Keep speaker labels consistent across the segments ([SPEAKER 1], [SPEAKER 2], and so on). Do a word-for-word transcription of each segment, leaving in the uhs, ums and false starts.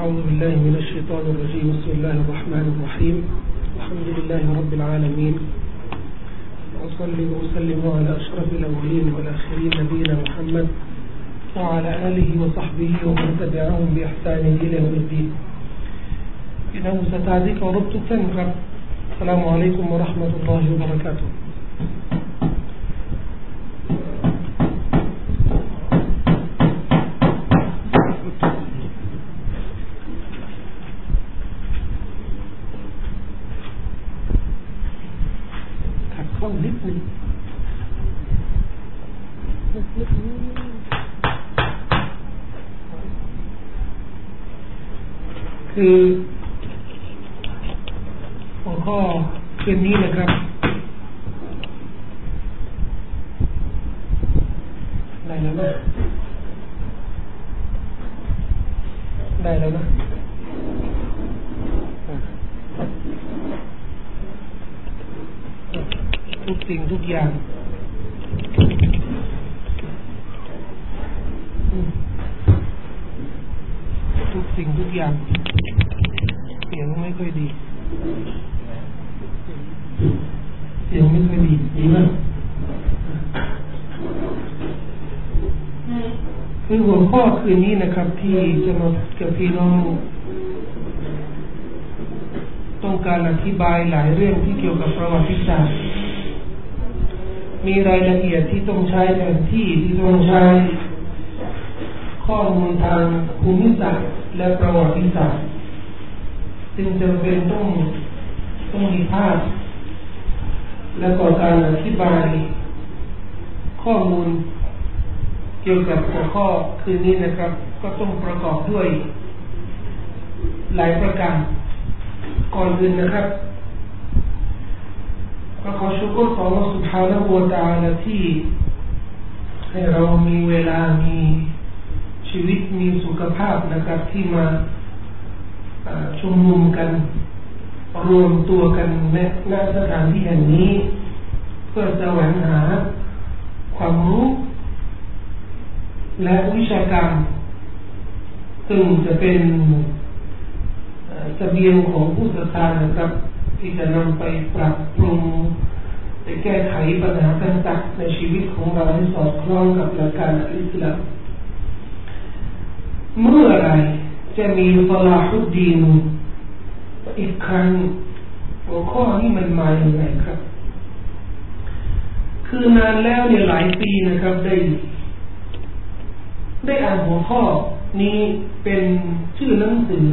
[SPEAKER 1] أعوذ بالله من الشيطان الرجيم بسم الله الرحمن الرحيم الحمد لله رب العالمين وأصلي وأسلم على أشرف الأولين والآخرين نبينا محمد وعلى آله وصحبه ومن تبعهم بإحسان إلى يوم الدين إنه ستعزيك وربط تنكر السلام عليكم ورحمة الله وبركاتهคือหัวข้อคืนนี้นะครับได้แล้วนะได้แล้วนะทุกสิ่งทุกอย่างทุกสิ่งทุกอย่างเสียงไม่ค่อยดีเสียงไม่ค่อยดีดีมากคือหัวข้อคืนนี้นะครับที่จะมากับพี่น้องต้องการอธิบายหลายเรื่องที่เกี่ยวกับประวัติศาสตร์มีรายละเอียดที่ต้องใช้แผนที่ที่ต้องใช้ข้อมูลทางภูมิศาสตร์และประวัติศาสตร์จึงจำเป็นต้องต้องมีภาพและก็การอธิบายข้อมูลเกี่ยวกับหัวข้อคืนนี้นะครับก็ต้องประกอบด้วยหลายประการก่อนอื่นนะครับก็ขอชุกรต่อ Allah Subhanahu wa Ta'ala ที่ให้เรามีเวลามีชีวิตมีสุขภาพนะครับที่มาชุมนุมกันรวมตัวกันในณสถานที่แห่งนี้เพื่อแสวงหาความรู้และวิชาการซึ่งจะเป็นเสบียงของผู้ศรัทธานะครับที่จะนำไปปรับปรุงไปแก้ไขปัญหาต่างๆในชีวิตของเราให้สอดคล้องกับหลักการอิสลามเมื่อไรจะมีศอลาฮุดดีนอีกครั้งหัวข้อนี้มันมาอย่างไรครับคือนานแล้วเนี่ยหลายปีนะครับได้ได้อ่านหัวข้อนี้เป็นชื่อหนังสือ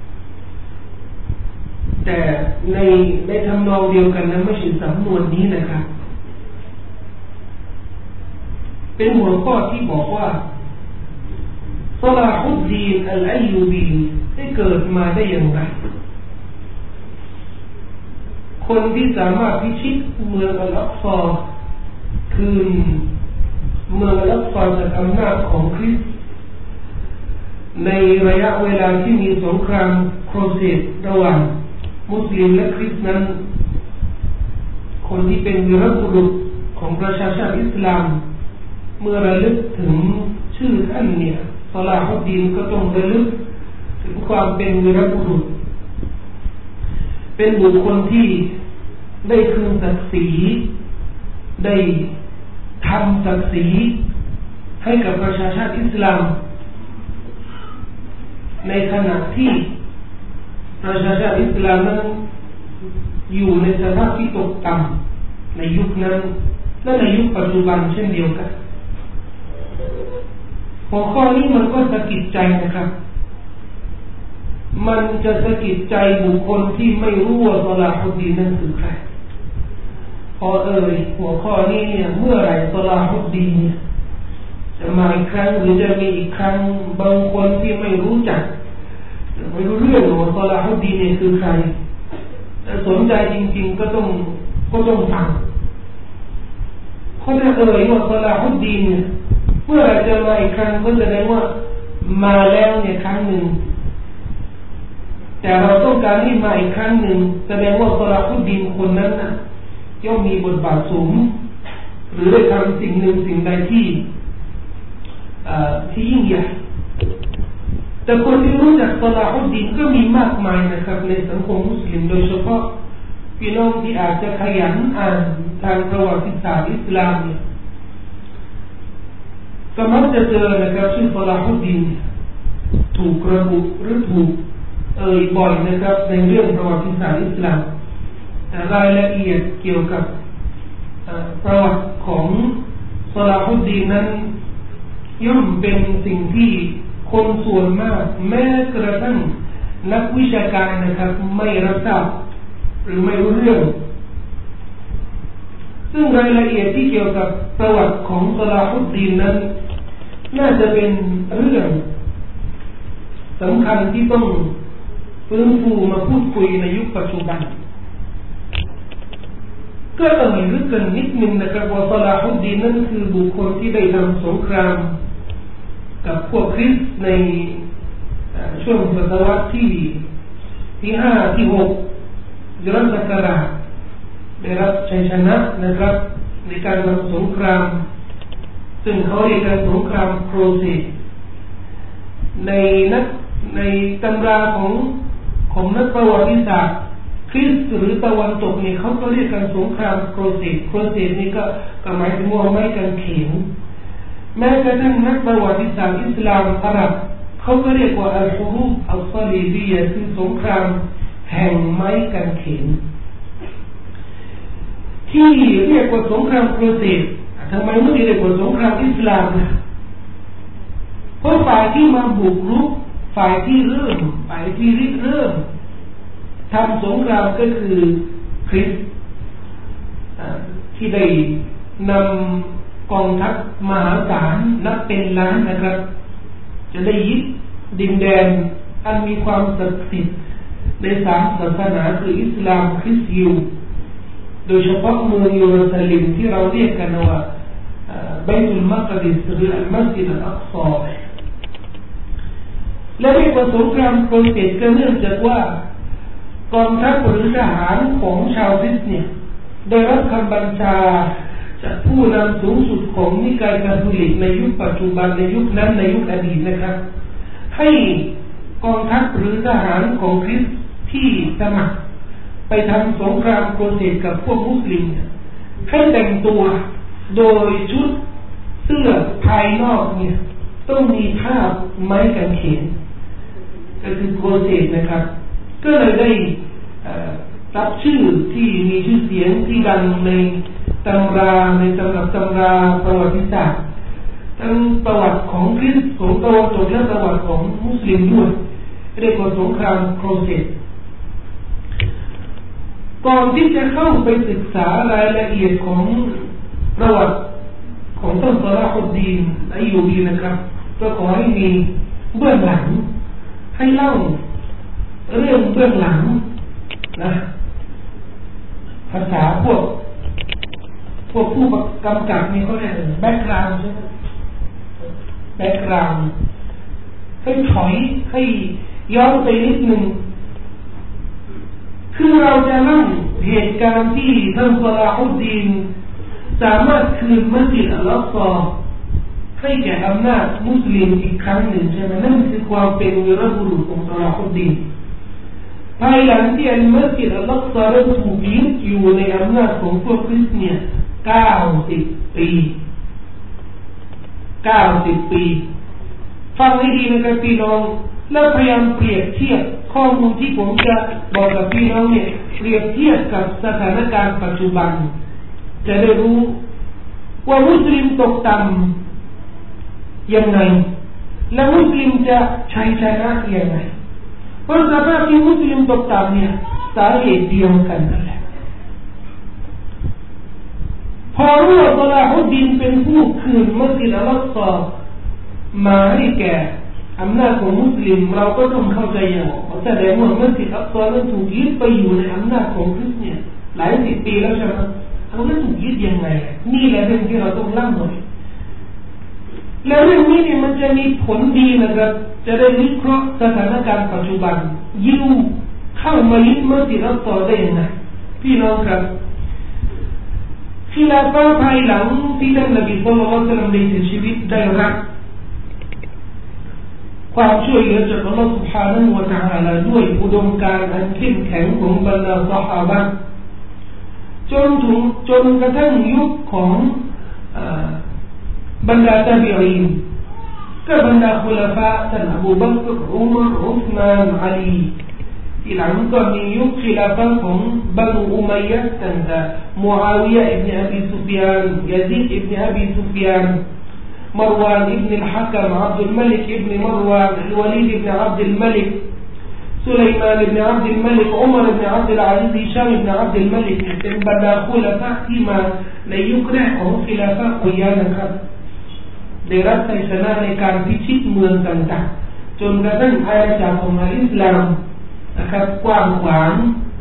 [SPEAKER 1] แต่ในในทำนองเดียวกันนะไม่ใช่สำนวนนี้นะครับเป็นหัวข้อที่บอกว่าศอลาฮุดดีนอัลอัยยูบีได้เกิดมาได้อย่างไรคนที่สามารถพิชิตเมืองอัลอักซอคืนเมืองอัลอักซอจากอำนาจของคริสต์ในระยะเวลาที่มีสงครามโครเซดระหว่างมุสลิมและคริสต์นั้นคนที่เป็นวีรบุรุษของประชาชาติอิสลามเมื่อระลึกถึงชื่อท่านเนี่ยศอลาฮุดดีนก็ต้องระลึกถึงความเป็นวีรบุรุษเป็นบุคคลที่ได้คืนศักดิ์ศรีได้ทำศักดิ์ศรีให้กับประชาชาติอิสลามในขณะที่ประชาชาติอิสลามนั้นอยู่ในสภาพที่ตกต่ำในยุคนั้นและในยุคปัจจุบันเช่นเดียวกันหัวข้อนี้มันก็สะกิดใจนะครับมันจะสะกิดใจบุคคลที่ไม่รู้ว่าศอลาฮุดดีนนั้นคือใครพอเอ่ยหัวข้อนี้เนี่ยเมื่อไหร่ศอลาฮุดดีนจะมาอีกครั้งหรือจะมีอีกครั้งบางคนที่ไม่รู้จักไม่รู้เรื่องว่าศอลาฮุดดีนเนี่ยคือใครแต่สนใจจริงๆก็ต้องก็ต้องฟังเพราะถ้าเอ่ยว่าศอลาฮุดดีนเนี่ยเมื่อไหร่จะมาอีกครั้งก็แสดงว่ามาแล้วเนี่ยครั้งหนึ่งแต่เราต้องการให้มาอีกครั้งหนึ่งแสดงว่าศอลาฮุดดีนคนนั้นน่ะย่อมมีบทบาทสูงหรือได้ทำสิ่งหนึ่งสิ่งใดที่ที่ยิ่งใหญ่แต่คนที่รู้จักศอลาฮุดดีนก็มีมากมายนะครับในสังคมมุสลิมโดยเฉพาะพี่น้องที่อาจจะขยันอ่านทางประวัติศาสตร์อิสลามเนี่ยก็มักจะเจอนะครับชื่อศอลาฮุดดีนถูกระบุหรือถูกเอ่ยบ่อยนะครับในเรื่องประวัติศาสตร์อิสลามรายละเอียดเกี่ยวกับประวัติของศอลาฮุดดีนนั้นย่อมเป็นสิ่งที่คนส่วนมากแม้กระทั่งนักวิชาการนะครับไม่รับทราบหรือไม่รู้เรื่องซึ่งรายละเอียดที่เกี่ยวกับประวัติของศอลาฮุดดีนนั้นน่าจะเป็นเรื่องสำคัญที่ต้องฟื้นฟูมาพูดคุยในยุคปัจจุบันก็ต้องให้รู้กันนิดนึงนะครับว่าศอลาฮุดดีนนั้นคือบุคคลที่ได้ทำสงครามกับพวกคริสต์ในช่วงศตวรรษที่ที่ห้าที่หกยุคศักราชได้รับชัยชนะนะครับในการทำสงครามซึ่งเขาเรียกกันสงครามโครเซดในนักในตำราของของนักประวัติศาสตร์คริสต์หรือตะวันตกนี่เขาก็เรียกกันสงครามโครเซดโครเซดนี่ก็ก็หมายถึงว่าไม้กางเขนแม้กระทั่งนักประวัติศาสตร์อิสลามอาหรับเขาก็เรียกว่าอัลฮุรูบอัลซาลีบียะคือสงครามแห่งไม้กางเขนที่เรียกว่าสงครามโครเซดทำไมไม่เรียกว่าสงครามอิสลามนะเพราะฝ่ายที่มาบุกรุกฝ่ายที่เริ่มฝ่ายที่ริเริ่มทำสงครามก็คือคริสต์ที่ได้นำกองทัพมหาศาลนับเป็นล้านนะครับจะได้ยึดดินแดนอันมีความศักดิ์สิทธิ์ในสามศาสนาคืออิสลามคริสต์ยิวโดยเฉพาะเมืองเยรูซาเล็มที่เราเรียกกันว่าบัยตุลมักดิสหรืออัลมัสยิดอัลอักษอและเรียกว่าสงครามโครเซดก็เนื่องจากว่ากองทัพหรือทหารของชาวคริสต์เนี่ยได้รับคำบัญชาจากผู้นำสูงสุดของนิกายคาทอลิกในยุคปัจจุบันในยุคนั้นในยุคอดีตนะครับให้กองทัพหรือทหารของคริสต์ที่สมัครไปทำสงครามโครเซดกับพวกมุสลิมให้แต่งตัวโดยชุดเสื้อภายนอกเนี่ยต้องมีภาพไม้กางเขนก็คือโครเซดนะครับก็เลยได้รับชื่อที่มีชื่อเสียงที่ดังในตำราในตำรับตำราประวัติศาสตร์ทั้งประวัติของคริสต์ของตะวันตกและประวัติของมุสลิมด้วยเรียกว่าสงครามโครเซดก่อนที่จะเข้าไปศึกษารายละเอียดของประวัติของท่านศอลาฮุดดีนอัยยูบีนะครับก็ขอให้มีเบื้องหลังให้เล่าเรื่องเบื้องหลังนะภาษาพวกพวกผู้กำกับมีเขาเรียกแบ็คกราวด์ใช่ไหมแบ็คกราวด์ให้ถอยให้ย้อนไปนิดหนึ่งคือเราจะเล่าเหตุการณ์ที่ท่านศอลาฮุดดีนสามารถคืนมัสยิดอัลอักษอให้แก่อำนาจมุสลิมอีกครั้งหนึ่งใช่ไหมนั่นคือความเป็นวีรบุรุษของศอลาฮุดดีนภายหลังที่อัลมัสยิดอัลอักษอได้ถูกยึดอยู่ในอำนาจของพวกคริสเตียนเก้าสิบปีเก้าสิบปีฟังให้ดีนะครับพี่น้องแล้วพยายามเปรียบเทียบข้อมูลที่ผมจะบอกกับพี่น้องเนี่ยเปรียบเทียบกับสถานการณ์ปัจจุบันจะได้รู้ว่ามุสลิมตกต่ำยังไงและมุสลิมจะชัยชนะยังไงเพราะสภาพที่มุสลิมตกต่ำเนี่ยสาเหตุเดียวกันนั่นแหละพอรู้ว่าศอลาฮุดดีนเป็นผู้คืนมัสยิดอัลอักษอมาให้แก่อำนาจของมุสลิมเราก็ต้องเข้าใจอย่างว่าแสดงว่ามัสยิดอัลอักษอนั้นถูกยึดไปอยู่ในอำนาจของคริสเตียนหลายสิบปีแล้วใช่ไหมเขาไม่ถูกยึดยังไงนี่แหละเรื่องที่เราต้องเล่าหน่อยแล้วเรื่องนี้เนี่ยมันจะมีผลดีนะครับจะได้วิเคราะห์สถานการณ์ปัจจุบันยิวเข้ามายึดมัสยิดอัลอักษอได้ยังไงพี่น้องครับkhiลาฟะห์ภายหลังที่ท่านนบีศ็อลลัลลอฮุอะลัยฮิวะซัลลัมได้เสียชีวิตได้รับความช่วยเหลือจากอัลลอฮฺ سبحانه และ تعالى ด้วยอุดมการณ์อันเข้มแข็งของบรรดาซอฮาบะห์จนถึงจนกระทั่งยุคของบรรดาตาบีอีนก็บรรดาคุลาฟะท่านอบูบักรอุมัรอุสมานอาลีที่หลังก็มียุคkhiลาฟะของบันูอุมัยยะห์ตั้งแต่มุอาวิยะห์อิบนุอบีซุฟยานยะซีดอิบนุอบีซุฟยานمروان ابن الحكم عبد الملك ابن مروان الوليد ابن عبد الملك سليمان ابن عبد الملك عمر ابن عبد العزيز هشام ابن عبد الملك เป็นบรรดาคุลาฟะที่มาในยุคแรกของkhiลาฟะอุมัยยะห์นะครับได้รับชัยชนะในการพิชิตเมืองต่างๆจนกระทั่งอาณาจักรของอิสลามนะครับกว้างขวาง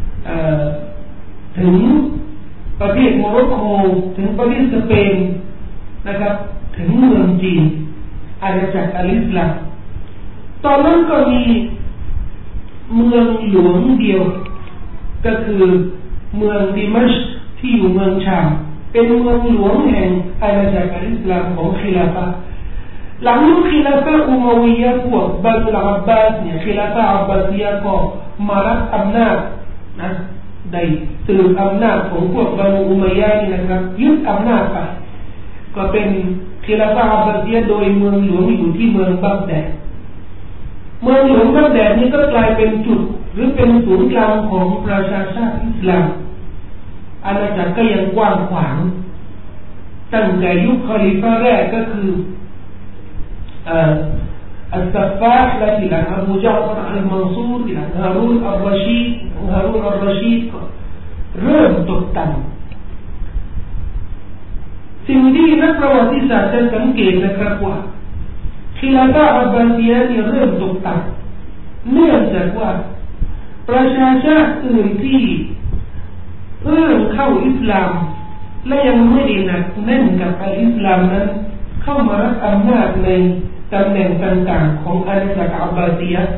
[SPEAKER 1] ถึงประเทศโมร็อกโกถึงประเทศสเปนนะครับถึงเมืองจีนอาณาจักรอิสลามตอนนั้นก็มีเมืองหลวงเดียวก็คือเมืองดิมัชก์ที่อยู่เมืองชามเป็นเมืองหลวงแห่งอาณาจักรอิสลามของkhiลาฟะห์หลังยุคkhiลาฟะห์อุมัยยะห์พวกบันูอับบาสเนี่ยkhiลาฟะห์อับบาซียะห์ก็มารับอำนาจนะได้สืบอำนาจของพวกบันูอุมัยยะห์นี่นะครับยึดอำนาจไปก็เป็นkhiลาฟะห์อับบาซียะห์โดยเมืองหลวงอยู่ที่เมืองบักแดดเมืองหลวงบักแดดนี้ก็กลายเป็นจุดหรือเป็นศูนย์กลางของประชาชาติอิสลามอาณาจักรก็ยังกว้างขวางตั้งแต่ยุคคอลิฟะแรกก็คืออัลซัฟฟาห์และที่หลังอบูญะฟรอัลมันซูรที่หลังฮารูนอัลรชีดฮารูนอัลรชีดก็เริ่มตกต่ำสิ่งที่นักประวัติศาสตร์จะสังเกตนะครับว่าkhiลาฟะห์อับบาซียะห์นี่เริ่มตกต่ำเนื่องจากว่าประชาชาติอื่นที่เพิ่งเข้าอิสลามและยังไม่ได้หนักแน่นกับอิสลามนั้นเข้ามารับอำนาจในตำแหน่งต่างๆของอาณาจักรอับบาซียะห์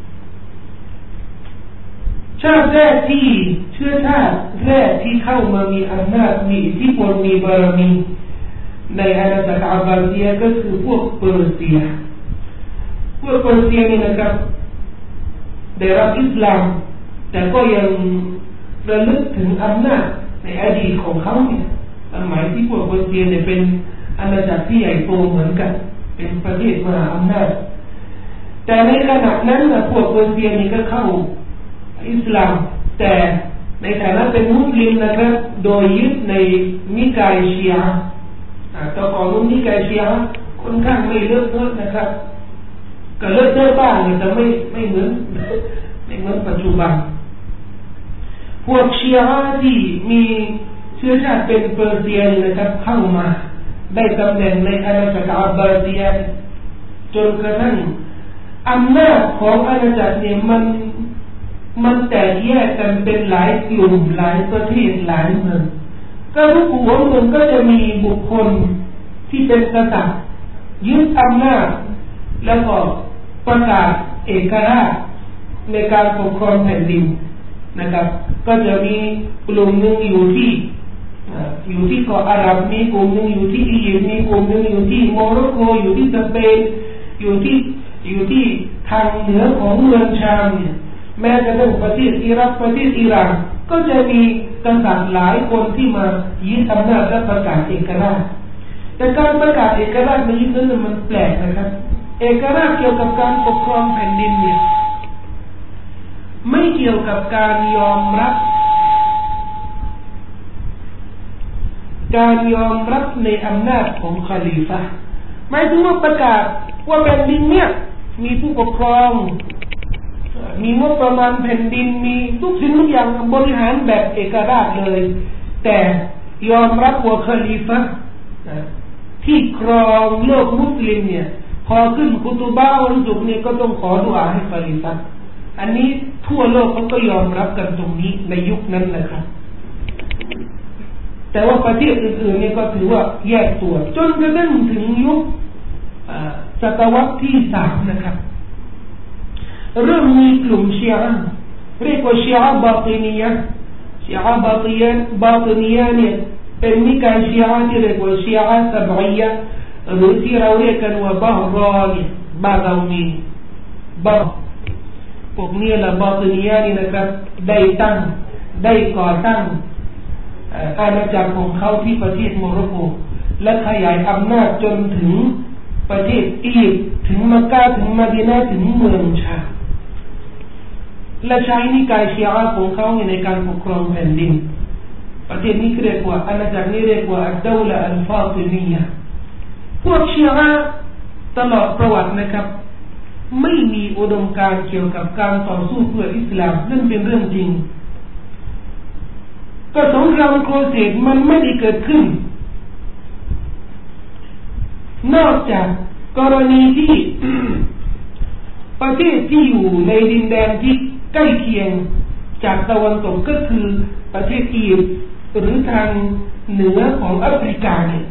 [SPEAKER 1] ชาติแรกที่เชื้อชาติแรกที่เข้ามามีอำนาจมีอิทธิพลมีบารมีในอาณาจักรอับบาซียะห์ก็คือพวกเปอร์เซียพวกเปอร์เซียนี่นะครับได้รับอิสลามแต่ก็ยังระลึกถึงอำนาจในอดีตของเขาเนี่ยสมัยที่พวกเปอร์เซียเนี่ยเป็นอาณาจักรที่ใหญ่โตเหมือนกันเป็นประเทศมหาอำนาจแต่ในขณะนั้นนะพวกเปอร์เซียนี่ก็เข้าอิสลามแต่ในฐานะเป็นมุสลิมนะครับโดยยึดในนิกายชีอะห์ต่อก่อนนิกายชีอะห์ค่อนข้างไม่เลิกเลิกนะครับก็เลิกเลิกบ้างแต่ไม่ไม่เหมือนไม่เหมือนปัจจุบันพวกชีอะห์ที่มีเชื้อชาติเป็นเปอร์เซียนะครับเข้ามาได้ตำแหน่งในอาณาจักรอับบาซียะห์จนกระทั่งอำนาจของอาณาจักรเนี่ยมันมันแตกแยกกันเป็นหลายกลุ่มหลายประเทศหลายเมืองก็ทุกหัวเมืองก็จะมีบุคคลที่เป็นกษัตริย์ยึดอำนาจแล้วก็ประกาศเอกราชในการปกครองแผ่นดินนะครับก็จะมีกลุ่มหนึ่งอยู่ที่อยู่ที่เกาะอาหรับมีกลุ่มหนึ่งอยู่ที่อียิปต์มีกลุ่มหนึ่งอยู่ที่โมร็อกโกอยู่ที่สเปนอยู่ที่อยู่ที่ทางเหนือของเมืองชามเนี่ยแม้กระทั่งประเทศอิรักประเทศอิหร่านก็จะมีกษัตริย์หลายคนที่มายึดอำนาจและประกาศเอกราชแต่การประกาศเอกราชในยุคนั้นมันแปลกนะครับเอกราชเกี่ยวกับการปกครองแผ่นดินเนี่ยไม่เกี่ยวกับการยอมรับการยอมรับในอำนาจของคอลิฟะห์หมายถึงว่าประกาศว่าแผ่นดินเนี่ยมีผู้ปกครองมีงบประมาณแผ่นดินมีทุกสิ่งทุกอย่างบริหารแบบเอกราชเลยแต่ยอมรับว่าคอลิฟะห์ที่ครองโลกมุสลิมเนี่ยพอขึ้นคุตุบะห์วันศุกร์เนี่ยก็ต้องขอดุอาให้คอลิฟะห์อันนี้ทั่วโลกเขาก็ยอมรับกันตรงนี้ในยุคนั้นนะครับแต่ว่าประเทศอื่นๆเนี่ยก็ถือว่าแยกตัวจนกระทั่งถึงยุคศตวรรษที่สามนะครับเริ่มมีกลุ่มชีอะห์เรียกว่าชีอะห์บาตินียะห์ชีอะห์บาตินียะห์บาตินียะห์เนี่ยเป็นนิกายชีอะห์ที่เรียกว่าชีอะห์ซับอียะห์หรือที่เราเรียกกันว่าบาฮรอเนี่ยบาดาวีบาพวกนี้ละบาตินียะนี่นะครับได้ตั้งได้ก่อตั้งอาณาจักรของเขาที่ประเทศโมร็อกโกและขยายอำนาจจนถึงประเทศอียิปต์ถึงมักกะถึงมะดีนะห์ถึงเมืองชาม์และใช้นิกายชีอะห์ของเขาในการปกครองแผ่นดินประเทศนี้เรียกว่าอาณาจักรนี้เรียกว่าอัดดาวละอัลฟาติมียะห์พวกชีอะห์ตลอดประวัตินะครับไม่มีอุดมการณ์เกี่ยวกับการต่อสู้เพื่ออิสลามนั่นเป็นเรื่องจริงก็สงครามโครเสดมันไม่ได้เกิดขึ้นนอกจากกรณีที่ ประเทศที่อยู่ในดินแดนที่ใกล้เคียงจากตะวันตกก็คือประเทศอียิปต์หรือทางเหนือของแอฟริกาเนี่ย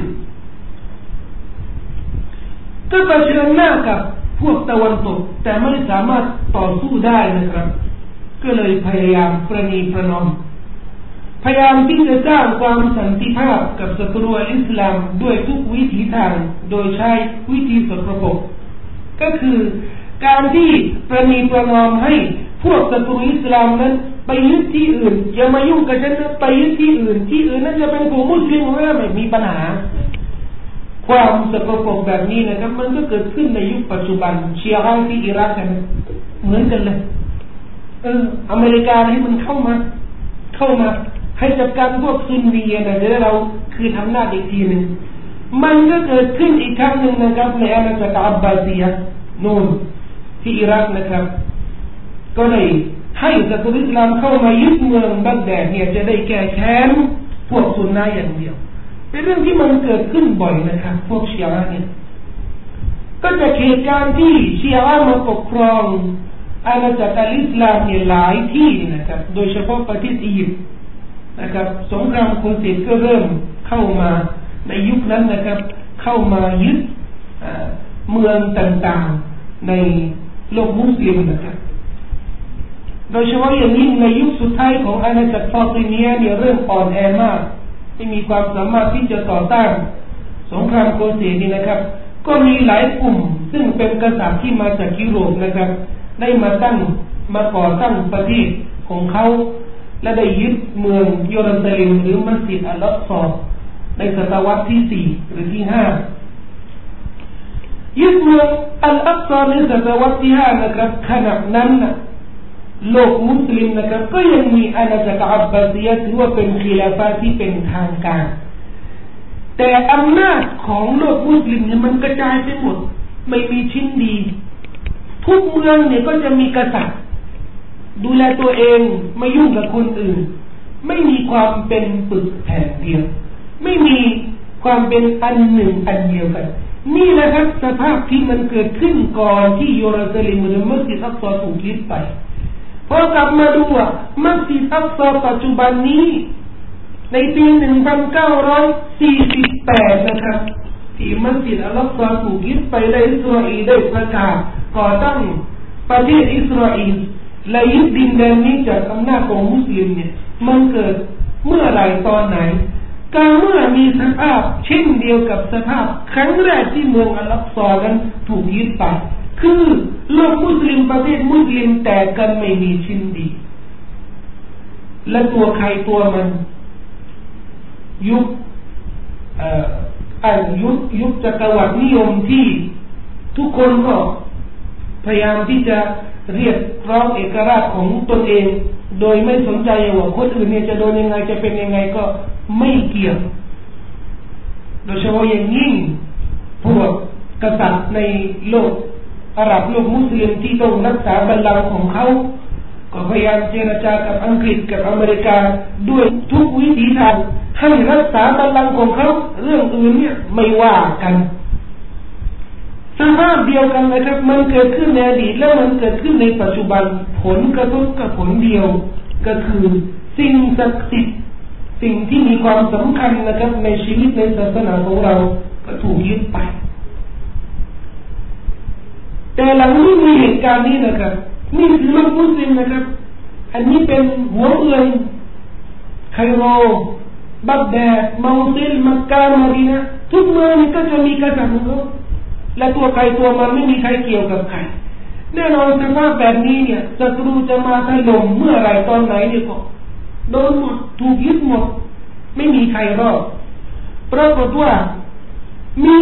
[SPEAKER 1] ก็เผชิญหน้ากับพวกตะวันตกแต่ไม่สามารถต่อสู้ได้นะครับก็เลยพยายามประนีประนอมพยายามที่จะสร้างความสันติภาพกับศัตรูอิสลามด้วยทุกวิถีทางโดยใช้วิธีสกปรกก็คือการที่ประนีประนอมให้พวกศัตรูอิสลามนั้นไปยึดที่อื่นอย่ามายุ่งกับฉันนะไปยึดที่อื่นที่อื่นนั่นจะเป็นของมุสลิมไม่ไม่มีปัญหาความสกปรกแบบนี้นะครับมันก็เกิดขึ้นในยุคปัจจุบันชีอะห์ที่อิรักกันเหมือนกันเลยเอออเมริกาให้มันเข้ามาเข้ามาให้จัดการพวกซุนนีนะเดี๋ยวเราคือทำหน้าอีกทีหนึ่งมันก็เกิดขึ้นอีกครั้งหนึ่งนะครับในอาณาจักรอับบาซียะห์นู่นที่อิรักนะครับก็เลยให้ศัตรูอิสลามเข้ามายึดเมืองบักแดดเนี่ยจะได้แก้แค้นพวกซุนนะห์อย่างเดียวเป็นเรื่องที่มันเกิดขึ้นบ่อยนะครับพวกชีอะห์เนี่ยก็จะเหตุการณ์ที่ชีอะห์มาปกครองอาณาจักรอิสลามเนี่ยหลายที่นะครับโดยเฉพาะประเทศอียิปต์นะครับสงครามโครเสดก็เริ่มเข้ามาในยุคนั้นนะครับเข้ามายึดเมืองต่างๆในโลกมุสลิมนะครับโดยเฉพาะอย่างยิ่งในยุคสุดท้ายของอาณาจักรฟาติมียะห์เนี่ยเริ่มอ่อนแอมากไม่มีความสามารถที่จะต่อต้านสงครามโครเสดนี่นะครับก็มีหลายกลุ่มซึ่งเป็นกษัตริย์ที่มาจากยุโรปนะครับได้มาตั้งมาก่อตั้งประเทศของเขาและได้ยึดเมืองเยรูซาเล็มหรือมัสยิดอัลอักซอในศตวรรษที่สี่หรือที่ห้ายึดเมืองอัลอักซอในศตวรรษที่ห้านะครับขณะนั้นนะโลกมุสลิมนะครับก็ยังมีอาณาจักรอับบาซียะห์ถือว่าเป็นคิลาฟะห์ที่เป็นทางการแต่อำนาจของโลกมุสลิมเนี่ยมันกระจายไปหมดไม่มีชิ้นดีทุกเมืองเนี่ยก็จะมีกษัตริย์ดูแลตัวเองไม่ยุ่งกับคนอื่นไม่มีความเป็นปึกแผ่นเดียวไม่มีความเป็นอันหนึ่งอันเดียวกันนี่แหละครับสภาพที่มันเกิดขึ้นก่อนที่เยรูซาเล็มหรือมัสยิดอักซอถูกยึดไปพอกลับมาดูว่ามัสยิดอักซอปัจจุบันนี้ในปีหนึ่งพันเก้าร้อยสี่สิบแปดนะครับที่มัสยิดอัลอักซอถูกยึดไปได้อิสราเอลได้ประกาศก่อตั้งประเทศอิสราเอลและยึดดินแดนนี้จากอำนาจของมุสลิมเนี่ยมันเกิดเมื่อไรตอนไหนก็เมื่อมีสภาพเช่นเดียวกับสภาพครั้งแรกที่เมืองอัลอักซอนั้นถูกยึดไปคือโลกมุสลิมประเทศมุสลิมแตกกันไม่มีชิ้นดีและตัวใครตัวมันยุคเอ่ออันยุคยุคจักรวรรดินิยมที่ทุกคนก็พยายามที่จะเรียกร้องเอกราชของตนเองโดยไม่สนใจว่าคนอื่นเนี่ยจะโดนยังไงจะเป็นยังไงก็ไม่เกี่ยวโดยเฉพาะอย่างยิ่งพวกกษัตริย์ในโลกอาหรับโลกมุสลิมที่ต้องรักษาบัลลังก์ของเขาก็พยายามเจรจากับอังกฤษกับอเมริกาด้วยทุกวิถีทางให้รักษาบัลลังก์ของเขาเรื่องอื่นเนี่ยไม่ว่ากันสภาพเดียวกันนะครับมันเกิดขึ้นในอดีตและมันเกิดขึ้นในปัจจุบันผลกระทบกับผลเดียวก็คือสิ่งศักดิ์สิทธิ์สิ่งที่มีความสำคัญนะครับในชีวิตในศาสนาของเราก็ถูกยึดไปแต่หลังนี้มีเหตุการณ์นี้นะครับนี่คือโลกมุสลิมนะครับอันนี้เป็นหัวเอือยไคโรบักแดดมอซิลมักกะมะดีนะห์ทุกเมืองก็จะมีกษัตริย์ของเขาและตัวใครตัวมันไม่มีใครเกี่ยวกับใครแน่นอนสภาพแบบนี้เนี่ยศัตรูจะมาถล่มเมื่อไรตอนไหนเนี่ยก็โดนหมดถูกยึดหมดไม่มีใครรอดปรากฏว่ามี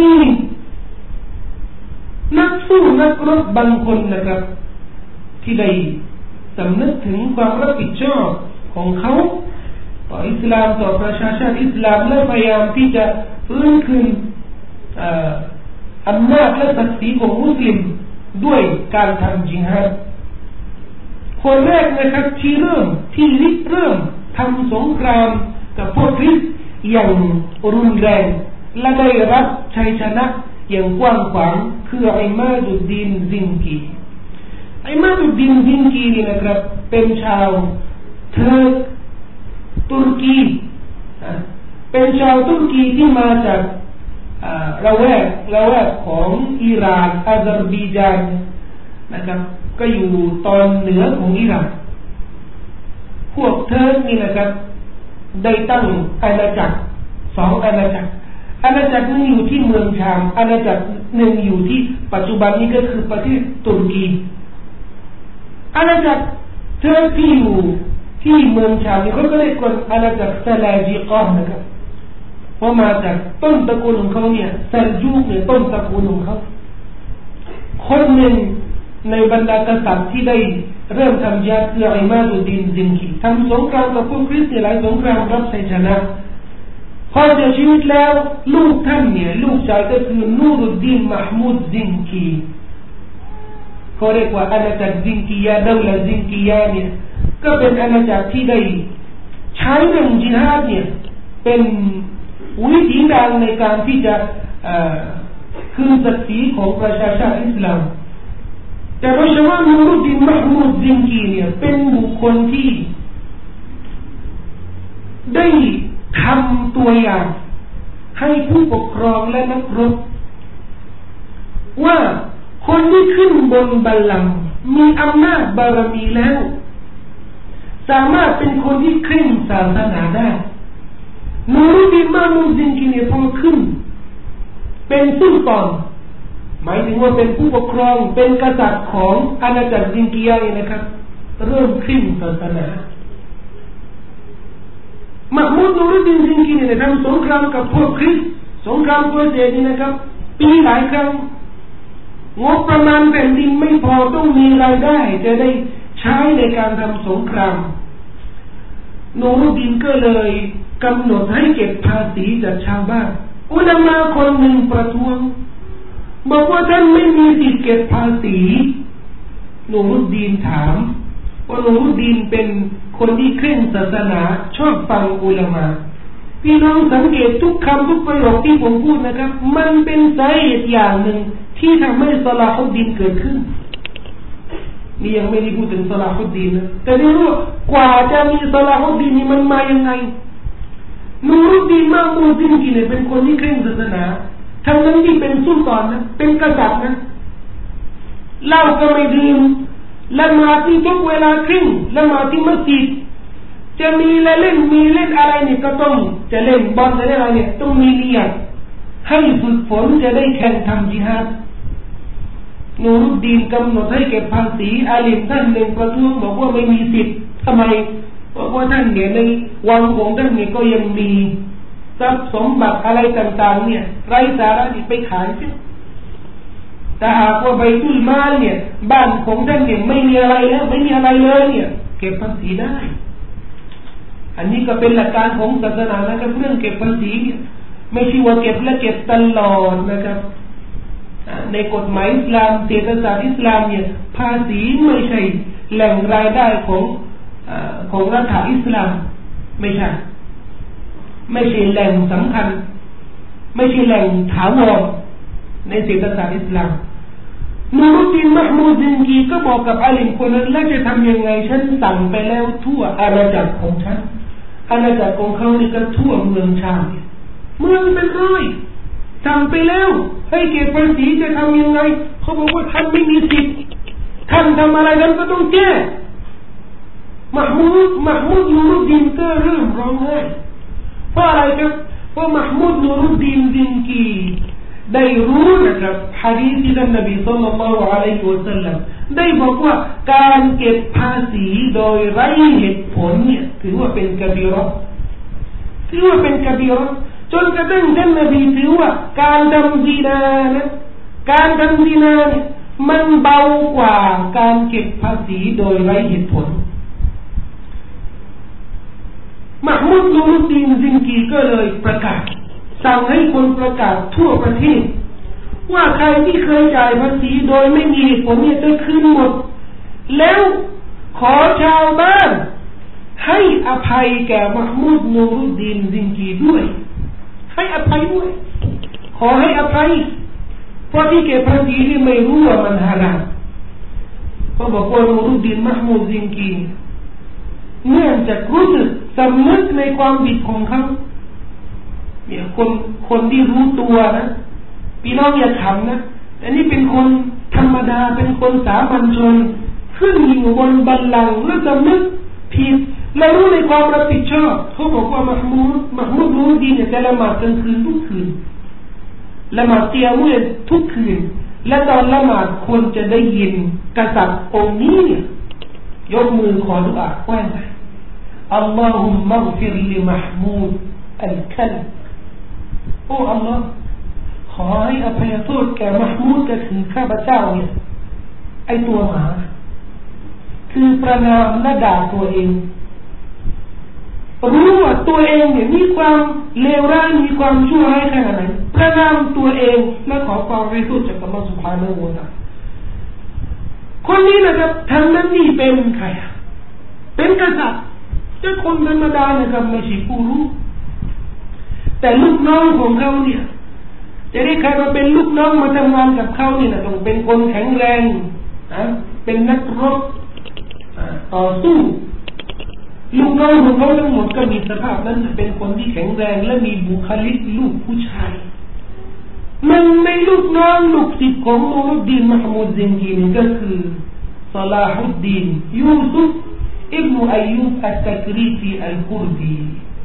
[SPEAKER 1] นักสู้นักรบบางคนนะครับที่ได้สำนึกถึงความรับผิดชอบของเขาต่ออิสลามต่อประชาชาติอิสลามและพยายามที่จะฟื้นคืนอำนาจและศักดิ์ศรีของมุสลิมด้วยการทำจิฮาดคนแรกนะครับที่เริ่มที่ริเริ่มทำสงครามกับพวกคริสต์อย่างรุนแรงและได้รับชัยชนะอย่างกว้างขวางคืออิมาดุดดีนซิงกีอิมาดุดดีนซิงกีนี่นะครับเป็นชาวเทิร์กตุรกีเป็นชาวตุรกีที่มาจากละแวกละแวกของอิหร่านอาเซอร์ไบจานนะครับก็อยู่ตอนเหนือของอิหร่านพวกเทิร์กนี่นะครับได้ตั้งอาณาจักรสองอาณาจักรอาณาจักรนึงอยู่ที่เมืองชามอาณาจักรหนึ่งอยู่ที่ปัจจุบันนี้ก็คือประเทศตุรกีอาณาจักรเทิร์กที่อยู่ที่เมืองชามนี่เขาก็เรียกว่าอาณาจักรซาลาจิกอห์นะครับเพราะมาจากต้นตระกูลของเขาเนี่ยเซลจูกเนี่ยต้นตระกูลของเขาคนหนึ่งในบรรดากษัตริย์ที่ได้เริ่มทำยาคืออิมาดุดดีนซิงกีทำสงครามกับพวกคริสเตียนหลายสงครามรับชัยชนะพอเสียชีวิตแล้วลูกท่านเนี่ยลูกชายก็คือนูรุดดีนมะห์มูดซิงกีเขาเรียกว่าอาณาจักรซิงกียาดาวลาซิงกียาเนี่ยก็เป็นอาณาจักรที่ได้ใช้เรื่องจิฮาดเนี่ยเป็นวิธีการในการที่จะคืนศักดิ์ศรีของประชาชาติอิสลามแต่โดยเฉพาะนูรุดดีนมะห์มูดซิงกีเนี่ยเป็นบุคคลที่ได้ทำตัวอย่างให้ผู้ปกครองและนักรบว่าคนที่ขึ้นบนบัลลังก์มีอำนาจบารมีแล้วสามารถเป็นคนที่เคร่งศาสนาได้นูรุดดีนมะห์มูดซิงกีเนี่ยพอขึ้นเป็นสุลต่านหมายถึงว่าเป็นผู้ปกครองเป็นกษัตริย์ของอาณาจักรซิงกียาเนี่ยนะครับเริ่มเคร่งศาสนามะห์มูดนูรุดดีนซิงกีเนี่ยทำสงครามกับพวกคริสต์สงครามตัวเสียนี่นะครับปีหลายครั้งงบประมาณแผ่นดินไม่พอต้องมีรายได้จะได้ใช้ในการทำสงครามนูรุดดีนก็เลยกำหนดให้เก็บภาษีจากชาวบ้านอุลามะคนหนึ่งประท้วงบอกว่าท่านไม่มีสิทธิ์เก็บภาษีนูรุดดีนถามว่านูรุดดีนเป็นคนที่เคร่งศาสนาชอบฟังอุลามะพี่น้องสังเกตทุกคำทุกประโยคที่ผมพูดนะครับมันเป็นสาเหตุอย่างหนึ่งที่ทำให้ศอลาฮุดดีนเกิดขึ้นนี่ยังไม่ได้พูดถึงศอลาฮุดดีนนะแต่นี่รู้กว่าจะมีศอลาฮุดดีนนี่มันมายังไงนูรุดดีนมะห์มูดซิงกีเนี่ยเป็นคนที่เคร่งศาสนาทั้งนั้นที่เป็นสุลต่านนะเป็นกษัตริย์นะเหล้าก็ไม่ดื่มละหมาดที่ทุกเวลาครึ่งละหมาดที่มัสยิดจะมีละเล่นมีเล่นอะไรเนี่ยก็ต้องจะเล่นบอลจะได้อะไรเนี่ยต้องมีนิยตให้ฝึกฝนจะได้แข่งทำจิฮาดนูรุดดีนกำหนดให้เก็บภาษีอาลิมท่านหนึ่งประท้วงบอกว่าไม่มีสิทธิ์ทำไมบอกว่าท่านเนี่ยในวังของท่านเนี่ยก็ยังมีทรัพย์สมบัติอะไรต่างๆเนี่ยไร้สาระนี่ไปขายสิแต่หากว่าใบตุลมาลเนี่ยบ้านของท่านเนี่ยไม่มีอะไรแล้วไม่มีอะไรเลยเนี่ยเก็บภาษีได้อันนี้ก็เป็นหลักการของศาสนานะครับเรื่องเก็บภาษีเนี่ยไม่ใช่ว่าเก็บและเก็บตลอดนะครับในกฎหมายอิสลามเศรษฐศาสตร์อิสลามเนี่ยภาษีไม่ใช่แหล่งรายได้ของของรัฐอิสลามไม่ใช่ไม่ใช่แหล่งสำคัญไม่ใช่แหล่งถาวรในเศรษฐศาสตร์อิสลามนูรุดดีนมะห์มูดซิงกีก็บอกกับอาลิมคนนั้นแล้วจะทำยังไงฉันสั่งไปแล้วทั่วอาณาจักรของฉันอาณาจักรของเขานี่ก็ทั่วเมืองชามเมืองเป็นร้อยสั่งไปแล้วให้เก็บภาษีจะทำยังไงเขาบอกว่าท่านไม่มีสิทธิ์ท่านทำอะไรท่านก็ต้องแก้มะห์มูดมะห์มูดนูรุดดีนก็เริ่มร้องไห้เพราะอะไรครับเพราะมะห์มูดนูรุดดีนซิงกีได้รู้นะครับหะดีษที่ท่านนบีศ็อลลัลลอฮุอะลัยฮิวะซัลลัมได้บอกว่าการเก็บภาษีโดยไร้เหตุผลเนี่ยถือว่าเป็นกะบีเราะห์ถือว่าเป็นกะบีเราะห์จนกระทั่งท่านนบีถือว่าการทำซินานะการทำซินาเนี่ยมันเบากว่าการเก็บภาษีโดยไร้เหตุผลมะมูด นูรุดดีน ซินกีก็เลยประกาศสั่งให้คนประกาศทั่วประเทศว่าใครที่เคยจ่ายภาษีโดยไม่มีเหตุผลเนี่ยจะคืนหมดแล้วขอชาวบ้านให้อภัยแก่มะมูด นูรุดดีน ซินกีด้วยให้อภัยด้วยขอให้อภัยเพราะที่เก็บภาษีนี่ไม่รู้ว่ามันฮารามเขาบอกว่านูรุดดีน มะมูด ซินกีเนื่องจากรู้สึกสำนึกในความผิดของเขาเนี่ยคนคนที่รู้ตัวนะพี่น้องอย่าขำนะแต่นี่เป็นคนธรรมดาเป็นคนสามัญชนขึ้นอยู่บนบัลลังก์และสำนึกผิดและรู้ในความรับผิดชอบเขาบอกว่ามะมูดมะมูดนูรุดดีนเนี่ยจะละหมาดกลางคืนทุกคืนละหมาดเตียมุลทุกคืนและตอนละหมาดควรจะได้ยินกษัตริย์องค์นี้เนี่ยยกมือขอดุอาว่าไงอัลลอฮุมมัฆฟิรลิมะห์มูดอัลคัลโอ้อัลลอฮ์ขอให้อภัยโทษแก่มะห์มูดก็คือข้าพเจ้าเนี่ยไอตัวหมาคือประนามและด่าตัวเองรู้ว่าตัวเองเนี่ยมีความเลวร้ายมีความชั่วร้ายขนาดไหนประนามตัวเองและขอความบริสุทธิ์จากอัลลอฮ์ซุบฮานะฮูวะตะอาลาคนนี้นะครับทำหน้าที่เป็นใครเป็นกษัตริย์แต่คนธรรมดานะครับไม่ใช่ผู้รู้แต่ลูกน้องของเขาเนี่ยจะได้ใครมาเป็นลูกน้องมาทำงานกับเขาเนี่ยต้องเป็นคนแข็งแรงนะเป็นนักรบต่อสู้ลูกน้องของเขาทั้งหมดก็มีสภาพนั้นเป็นคนที่แข็งแรงและมีบุคลิกลูกผู้ชายมันในลูกน้องลูกศิษย์ของนูรุดดีน มะมูด ซินกีนี่ก็คือศอลาฮุดดีน ยูซุฟอิบนุอัยยูบ อัตตะกรีซีอัลกุรดี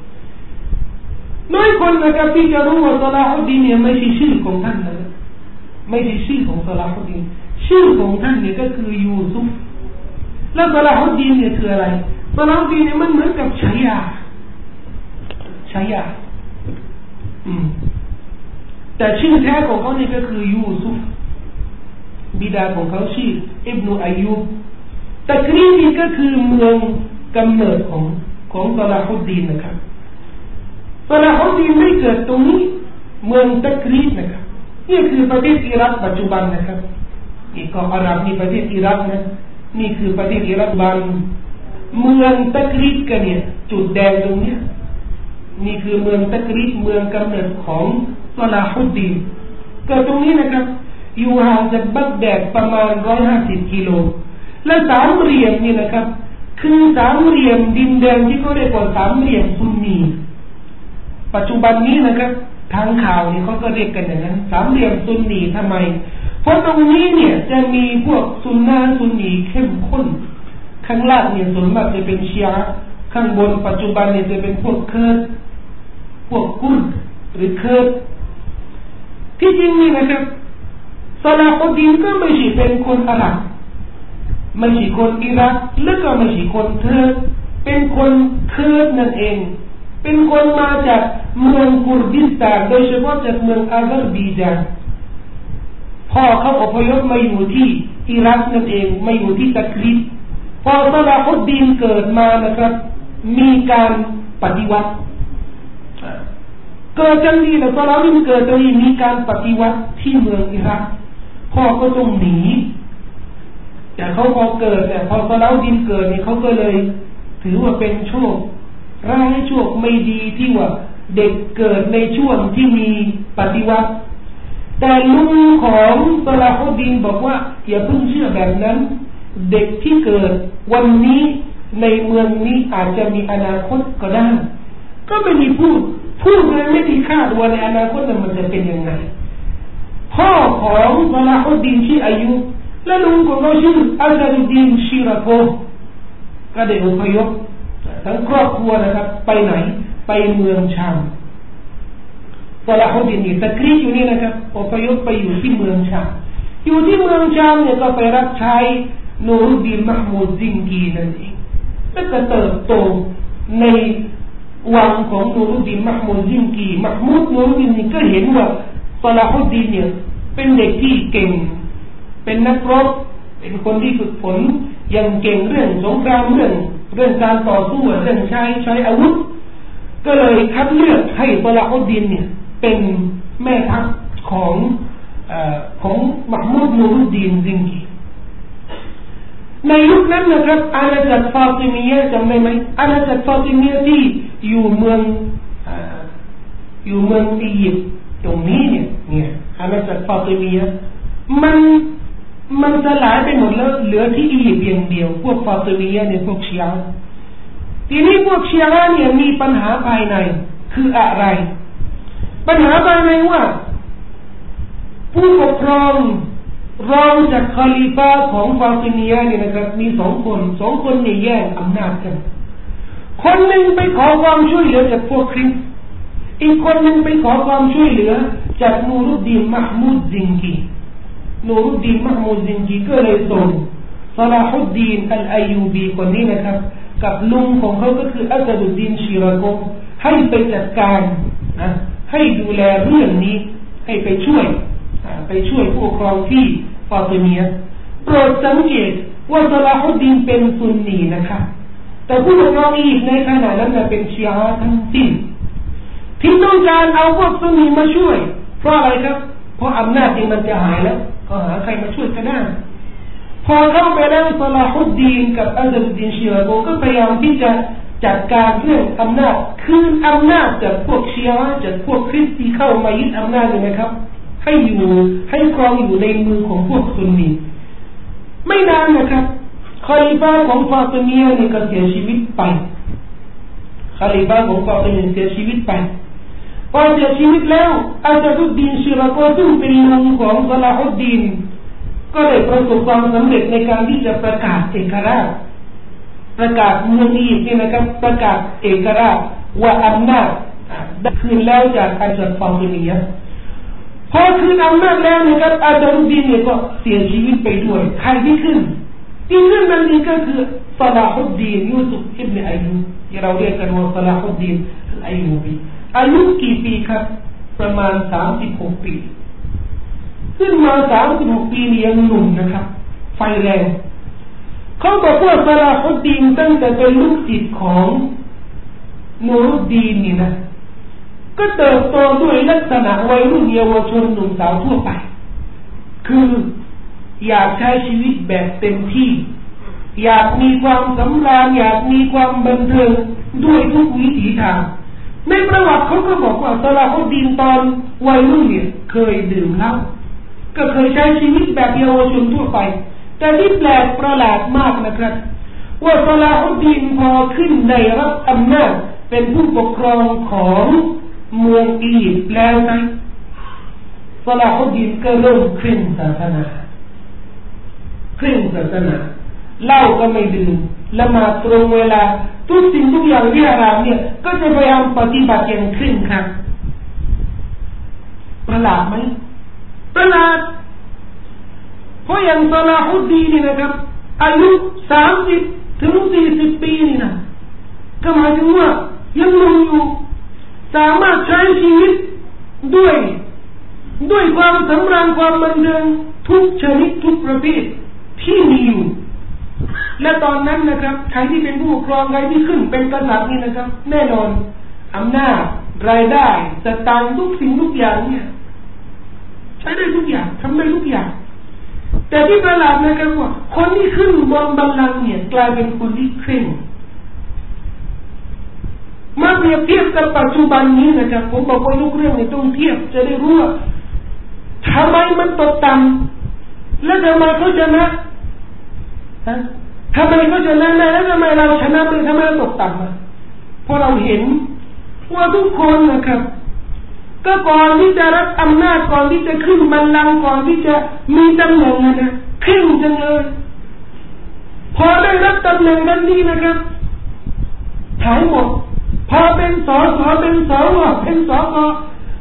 [SPEAKER 1] น้อยคนนะครับที่จะรู้ว่าศอลาฮุดดีนเนี่ยไม่ใช่ชื่อของท่านนะไม่ใช่ชื่อของศอลาฮุดดีนชื่อของท่านเนี่ยก็คือยูซุฟแล้วศอลาฮุดดีนเนี่ยคืออะไรศอลาฮุดดีนเนี่ยมันเหมือนกับฉายาฉายาอืมแต่ชื่อแท้ของเขาเนี่ยก็คือยูซุฟบิดาของเขาชื่ออิบนุอัยยูบตะกรีนี่ก็คือเมืองกำเนิดของของศอลาฮุดดีนนะครับศอลาฮุดดีนได้เกิดตรงนี้เมืองตะกรีนะครับนี่คือประเทศอิรักปัจจุบันนะครับนี่ก็อาหรับนี่ประเทศอิรักนะนี่คือประเทศอิรักบานเมืองตะกรีกันเนี่ยจุดแดงตรงนี้นี่คือเมืองตะกรีเมืองกำเนิดของศอลาฮุดดีนเกิดตรงนี้นะครับอยู่ห่างจากบักแดดประมาณหนึ่งร้อยห้าสิบกิโลและสามเหลี่ยมนี่นะครับคือสามเหลี่ยมดินแดงที่เขาเรียกว่าสามเหลี่ยมซุนนีปัจจุบันนี้นะครับทางข่าวนี่เขาก็เรียกกันอย่างนั้นสามเหลี่ยมซุนนีทำไมเพราะตรงนี้เนี่ยจะมีพวกซุนนะห์ซุนนีเข้มข้นข้างล่างเนี่ยส่วนมากจะเป็นชีอะห์ข้างบนปัจจุบันเนี่ยจะเป็นพวกเคิร์ดพวกกุรดหรือเคิร์ดที่จริงนี่นะครับศอลาฮุดดีนก็ไม่ใช่เป็นคนอาหรับไม่ใช่คนอิรักและก็ไม่ใช่คนเคิร์ดเป็นคนเคิร์ดนั่นเองเป็นคนมาจากเมืองกุรดิสถานโดยเฉพาะจากเมืองอาซัรบีจานพ่อเขาอพยพมาอยู่ที่อิรักนั่นเองมาอยู่ที่ตะกรีพอศอลาฮุดดีนเกิดมานะครับมีการปฏิวัติเกิดจังดีแล้วศอลาฮุดดีนเกิดตรงนี้มีการปฏิวัติที่เมืองอิรักพ่อก็ต้องหนีแต่เขาพอเกิดเนี่ยพอศอลาฮุดดีนเกิดเนี่ยเขาก็เลยถือว่าเป็นโชคร้ายโชคไม่ดีที่ว่าเด็กเกิดในช่วงที่มีปฏิวัติแต่ลุงของศอลาฮุดดีนบอกว่าอย่าเพิ่งเชื่อแบบนั้นเด็กที่เกิดวันนี้ในเมืองนี้อาจจะมีอนาคตก็ได้ก็ไม่มีพูดพูดเลยไม่ได้คาดว่าในอนาคตมันจะเป็นยังไงพ่อของศอลาฮุดดีนชื่ออายุและลุงของเขาชื่ออัซารุดดีนชิราโกก็ได้อพยพทั้งครอบครัวนะครับไปไหนไปเมืองชามพซาลาฮุดดีนตะกรีอยู่นี่นะครับอพยพไปอยู่ที่เมืองชามอยู่ที่เมืองชามเนี่ยก็ไปรับใช้นูรุดดีนมะห์มูดซิงกีนั่นเองแล้วก็เติบโตในวังของนูรุดดีนมะห์มูดซิงกีมะห์มูดนูรุดดีนก็เห็นว่าซาลาฮุดดีนเนี่ยเป็นเด็กที่เก่งเป็นนักรบเป็นคนที่ฝึกฝนยังเก่งเรื่องสงครามเรื่องเรื่องการต่อสู้เรื่องใช้ใช้อาวุธก็เลยคัดเลือกให้ซาลาฮุดดีนเนี่ยเป็นแม่ทัพของเอ่อของมะห์มูดนูรุดดีนซิงกีในยุคนั้นนะครับอาณาจักรฟาติมียะห์จำได้ไหมอาณาจักรฟาติมียะห์ที่อยู่เมืองเอ่ออยู่เมืองอียิปต์ตรงนี้เนี่ยเนี่ยอาณาจักรฟาติมียะห์มันมันสลายไปหมดแล้วเหลือที่อียิปต์อย่างเดียวพวกฟาติมียะห์เนี่ยพวกชีอะห์ทีนี้พวกชีอะห์เนี่ยมีปัญหาภายในคืออะไรปัญหาภายในว่าผู้ปกครองรองจากคอลิฟะของฟาติมียะห์เนี่ยนะครับมีสองคนสองคนเนี่ยแย่งอำนาจกันคนหนึ่งไปขอความช่วยเหลือจากพวกคริสต์อีกคนหนึ่งไปขอความช่วยเหลือจากนูรุดดีนมะห์มูดซิงกีนูรุดดีนมะห์มูดซิงกีก็เลยส่งซาลาฮุดดีนอัลอายูบีคนนี้นะครับกับลุงของเขาก็คืออัสดุดดีนชีรากงให้ไปจัดการนะให้ดูแลเรื่องนี้ให้ไปช่วยไปช่วยผู้ปกครองที่ฟาติมียะห์โปรดสังเกตว่าซาลาฮุดดีนเป็นซุนนีนะครับแต่ผู้ปกครองอียิปต์ในขณะนั้นเป็นชีอะห์ทั้งสิ้นที่ต้องการเอาพวกซุนนีมาช่วยเพราะอะไรครับเพราะอำนาจที่มันจะหายแล้วก็หาใครมาช่วยก็ได้พอเข้าไปแล้วซาลาฮุดดีนกับอัสดุดดีนชีรากงก็พยายามที่จะจัดการเรื่องอำนาจคืนอำนาจจากพวกชีอะห์จากพวกคริสต์ที่เข้ามายึดอำนาจเลยนะครับให้อยู่ให้ครองอยู่ในมือของพวกซุนนีไม่นานนะครับคอลิฟะของฟาติมียะห์นี่ก็เสียชีวิตไปคอลิฟะของฟาติมียะห์เสียชีวิตไปพอเสียชีวิตแล้วอัสดุดดีนชีรากงซึ่งเป็นลุงของซาลาฮุดดีนก็ได้ประสบความสำเร็จในการที่จะประกาศเอกราชประกาศเมืองอียิปต์นี่นะครับประกาศเอกราชว่าอำนาจได้คืนแล้วจากอาณาจักรฟาติมียะห์พอคืนอำนาจแล้วนะครับอัสดุดดีนเนี่ยก็เสียชีวิตไปด้วยใครที่ขึ้นที่ขึ้นนั้นนี่ก็คือซาลาฮุดดีนยูซุฟอิบนุอัยยูบที่เราเรียกกันว่าซาลาฮุดดีนอัยยูบีอายุกี่ปีครับประมาณสามสิบหกปีขึ้นมาสามสิบหกปีนี่ยังหนุ่มนะครับไฟแรงเขาบอกว่าซาลาฮุดดีนตั้งแต่เป็นลูกศิษย์ของนูรุดดีนนี่นะก็เติบโตด้วยลักษณะวัยรุ่นเยาวชนหนุ่มสาวทั่วไปคืออยากใช้ชีวิตแบบเต็มที่อยากมีความสำราญอยากมีความบันเทิงด้วยทุกวิถีทางในประวัติเขาก็บอกว่าซาลาฮุดดีนตอนวัยรุ่นเนี่ยเคยดื่มเหล้าก็เคยใช้ชีวิตแบบเยาวชนทั่วไปแต่ที่แปลกประหลาดมากนะครับว่าซาลาฮุดดีนพอขึ้นในรับอำนาจเป็นผู้ปกครองของเมืองอียิปต์แล้วนะซาลาฮุดดีนก็เริ่มเคร่งศาสนาเคร่งศาสนาเหล้าก็ไม่ดื่มละหมาดตรงเวลาทุกสิ่งทุกอย่างที่ฮารามเนี่ยก็จะพยายามปฏิบัติอย่างเคร่งครัดประหลาดไหมประหลาดเพราะอย่างซาลาฮุดดีนนี่นะครับอายุสามสิบถึงสี่สิบปีนี่นะก็หมายถึงว่ายังหนุ่มอยู่สามารถใช้ชีวิตด้วยด้วยความสำราญความบันเทิงทุกชนิดทุกประเภทที่มีอยู่และตอนนั้นนะครับใครที่เป็นผู้ปกครองใครที่ขึ้นเป็นกษัตริย์นี่นะครับแน่นอนอำนาจรายได้สตางค์ทุกสิ่งทุกอย่างเนี่ยใช้ได้ทุกอย่างทำได้ทุกอย่างแต่ที่ประหลาดนะครับว่าคนที่ขึ้นบนบัลลังก์เนี่ยกลายเป็นคนที่เคร่งมาเปรียบเทียบกับปัจจุบันนี้นะครับผมบอกว่าทุกเรื่องเนี่ยต้องเทียบจะได้รู้ว่าทำไมมันตกต่ำและทำไมเขาชนะทำไมเขาชนะแล้วทำไมเราชนะไปทำไมเราตกต่ำเพราะเราเห็นว่าทุกคนนะครับก็ก่อนที่จะรับอำนาจก่อนที่จะขึ้นบัลลังก์ก่อนที่จะมีตำแหน่งนะเคร่งจังเลยพอได้รับตำแหน่งนั้นนี่นะครับหายหมดพอเป็นสอสอเป็นสวเป็นสส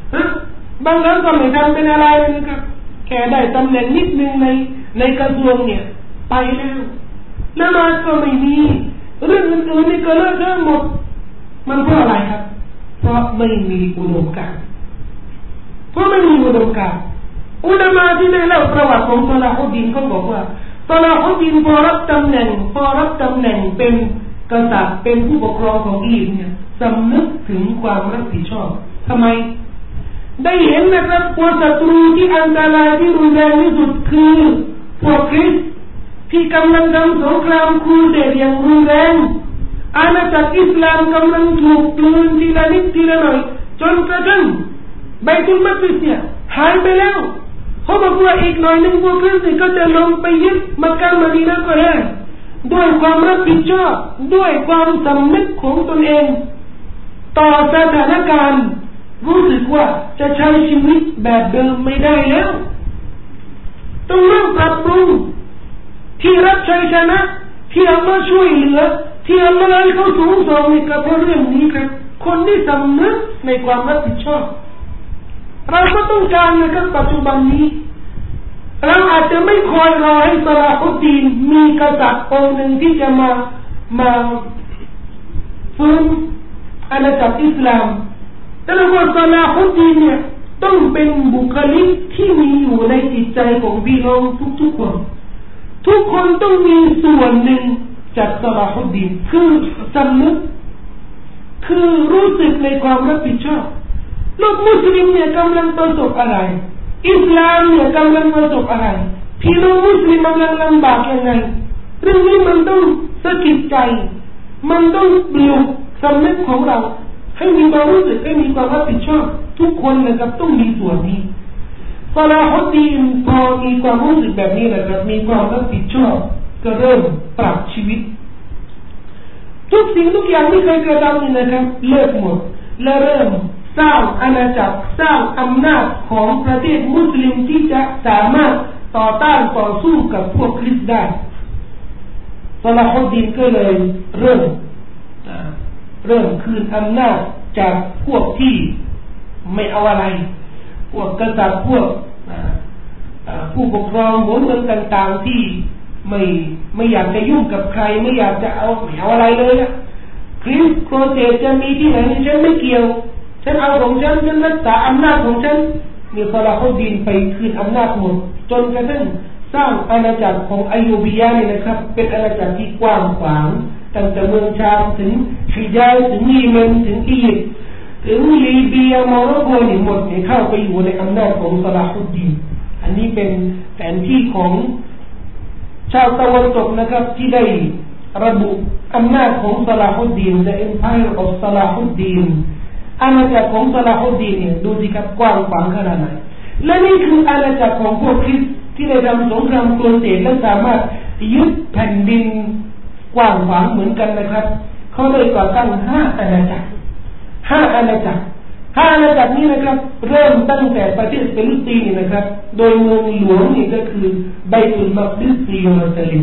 [SPEAKER 1] ฮะบางครั้งก็ไม่ทำเป็นอะไรนะครับแค่ได้ตำแหน่งนิดนึงในในกระทรวงเนี่ยไปแล้วนมาสก็ไม่มีเรื่องอื่นๆนี่ก็เลิกเลิกหมดมันเพราะอะไรครับเพราะไม่มีอุดมการณ์เพราะไม่มีอุดมการณ์อุลามะที่ได้เล่าประวัติของซอลาฮุดดีนเขาบอกว่าซอลาฮุดดีนพอรับตำแหน่งพอรับตำแหน่งเป็นกษัตริย์เป็นผู้ปกครองของอียิปต์เนี่ยสำนึกถึงความรับผิดชอบทำไมได้เห็นนะครับว่าศัตรูที่อันตรายที่รุนแรงที่สุดคือพวกคริสต์ที่กำลังทำสงครามครูเสดอย่างรุนแรงอาณาจักรอิสลามกำลังถูกกลืนทีละนิดทีละหน่อยจนกระทั่งบัยตุลมักดิสเนี่ยหายไปแล้วเขาบอกว่าอีกหน่อยหนึ่งพวกคริสต์ก็จะลงไปยึดมักกะมะดีนะห์ก็ได้ด้วยความรับผิดชอบด้วยความสำนึกของตนเองต่อสถานการณ์รู้สึกว่าจะใช้ชีวิตแบบเดิมไม่ได้แล้วต้องเริ่มปรับปรุงที่รับชัยชนะที่อัลลอฮ์ช่วยเหลือที่อัลลอฮ์ให้เขาสูงส่งนี่ก็เพราะเรื่องนี้ครับคนที่สำนึกในความรับผิดชอบเราก็ต้องการนะครับปัจจุบันนี้เราอาจจะไม่คอยรอให้ซอลาฮุดดีนมีกษัตริย์องค์หนึ่งที่จะมามาฟื้นอาณาจักรอิสลามแต่เราว่าซอลาฮุดดีนเนี่ยต้องเป็นบุคลิกที่มีอยู่ในจิตใจของพี่น้องทุกๆคนทุกคนต้องมีส่วนหนึ่งจากซอลาฮุดดีนคือสำนึกคือรู้สึกในความรับผิดชอบโลกมุสลิมเนี่ยกำลังประสบอะไรอิสลามเนี่ยกำลังประสบอะไรพี่น้องมุสลิมกำลังลำบากยังไงเรื่องนี้มันต้องสะกิดใจมันต้องปลุกสำนึกของเราให้มีความรู้สึกให้มีความรับผิดชอบทุกคนนะครับต้องมีส่วนนี้ซอลาฮุดดีนพอมีความรู้สึกแบบนี้นะครับมีความรับผิดชอบก็เริ่มปรับชีวิตทุกสิ่งทุกอย่างที่เคยกระทำนี่นะครับเลิกหมดและเริ่มสร้างอาณาจักรสร้างอำนาจของประเทศมุสลิมที่จะสามารถต่อต้านต่อสู้กับพวกคริสต์ได้ซอลาฮุดดีนก็เลยเริ่มเริ่มคืนอำนาจจากพวกที่ไม่เอาอะไรพวกกษัตริย์พวกผู้ปกครองหัวเมืองต่างๆที่ไม่ไม่อยากจะยุ่งกับใครไม่อยากจะเอาไม่เอาอะไรเลยอะคริสต์โครเสดจะมีที่ไหนฉันไม่เกี่ยวฉันเอาของฉันฉันรักษาอำนาจของฉันมีซอลาฮุดดีนไปคืนอำนาจหมดจนกระทั่งสร้างอาณาจักรของอัยยูบียะนี่นะครับเป็นอาณาจักรที่กว้างขวางตั้งแต่เมืองชามถึงฮิญาซถึงเยเมนถึงอียิปต์ถึงลิเบียโมร็อกโกนี่หมดเนี่ยเข้าไปอยู่ในอำนาจของซอลาฮุดดีนอันนี้เป็นแผนที่ของชาวตะวันตกนะครับที่ได้ระบุอำนาจของซอลาฮุดดีน The Empire of Salahuddin อาณาจักรของซอลาฮุดดีนเนี่ยดูสิครับกว้างขวางขนาดไหนและนี่คืออาณาจักรของพวกคริสต์ที่ได้ทำสงครามโครเสดและสามารถยึดแผ่นดินกว้างขวางเหมือนกันนะครับเขาได้ก่อตั้งห้าอาณาจักรห้าอาณาจักรห้าอาณาจักรนี้นะครับเริ่มตั้งแต่ประเทศฟิลิปปินส์นะครับโดยเมืองหลวงนี่ก็คือบัยตุลมักดิสที่เยรูซาเล็ม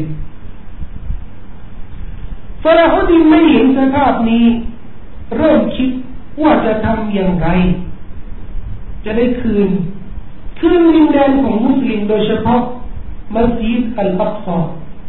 [SPEAKER 1] ซอลาฮุดดีนไม่เห็นสภาพนี้เริ่มคิดว่าจะทำอย่างไรจะได้คืนคืนดินแดนของมุสลิมโดยเฉพาะมัสยิดอัลอักซอ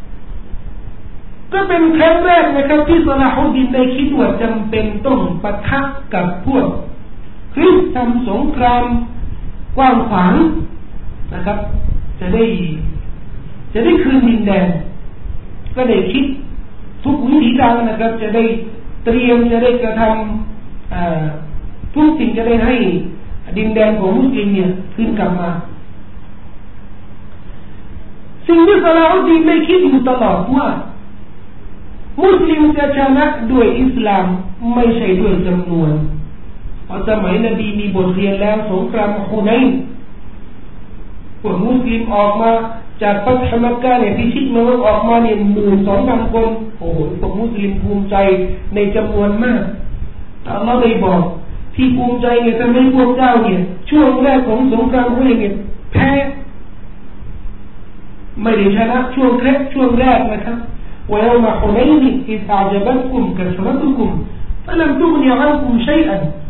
[SPEAKER 1] ก็เป็นครั้งแรกนะครับที่ซอลาฮุดดีนได้คิดว่าจำเป็นต้องปะทะกับพวกคริสต์ทำสงครามกว้างขวางนะครับจะได้จะได้คืนดินแดนก็ได้คิดทุกวิธีทางนะครับจะได้เตรียมจะได้กระทำทุกสิ่งจะได้ให้ดินแดนของมุสลิมเนี่ยคืนกลับมาสิ่งที่ซอลาฮุดดีนได้คิดอยู่ตลอดว่ามุสลิมจะชนะด้วยอิสลามไม่ใช่ด้วยจำนวนเพราะสมัยนบีมีบทเรียนแล้วสงครามฮุนัยน์พวกมุสลิมออกมาจากฟัตฮ์มักกะเนี่ยพิชิตเมืองออกมาเนี่ยหมื่นสองพันคนโอ้โหพวกมุสลิมภูมิใจในจำนวนมากแต่อัลเลาะห์ได้บอกที่ภูมิใจเนี่ยทำให้พวกเจ้าเนี่ยช่วงแรกของสงครามฮุนัยน์เนี่ยแพ้ไม่ได้ชนะช่วงแรกช่วงแรกนะครับويوم حنين إذ أعجبتكم كثرتكم فلم تغن عنكم شيئا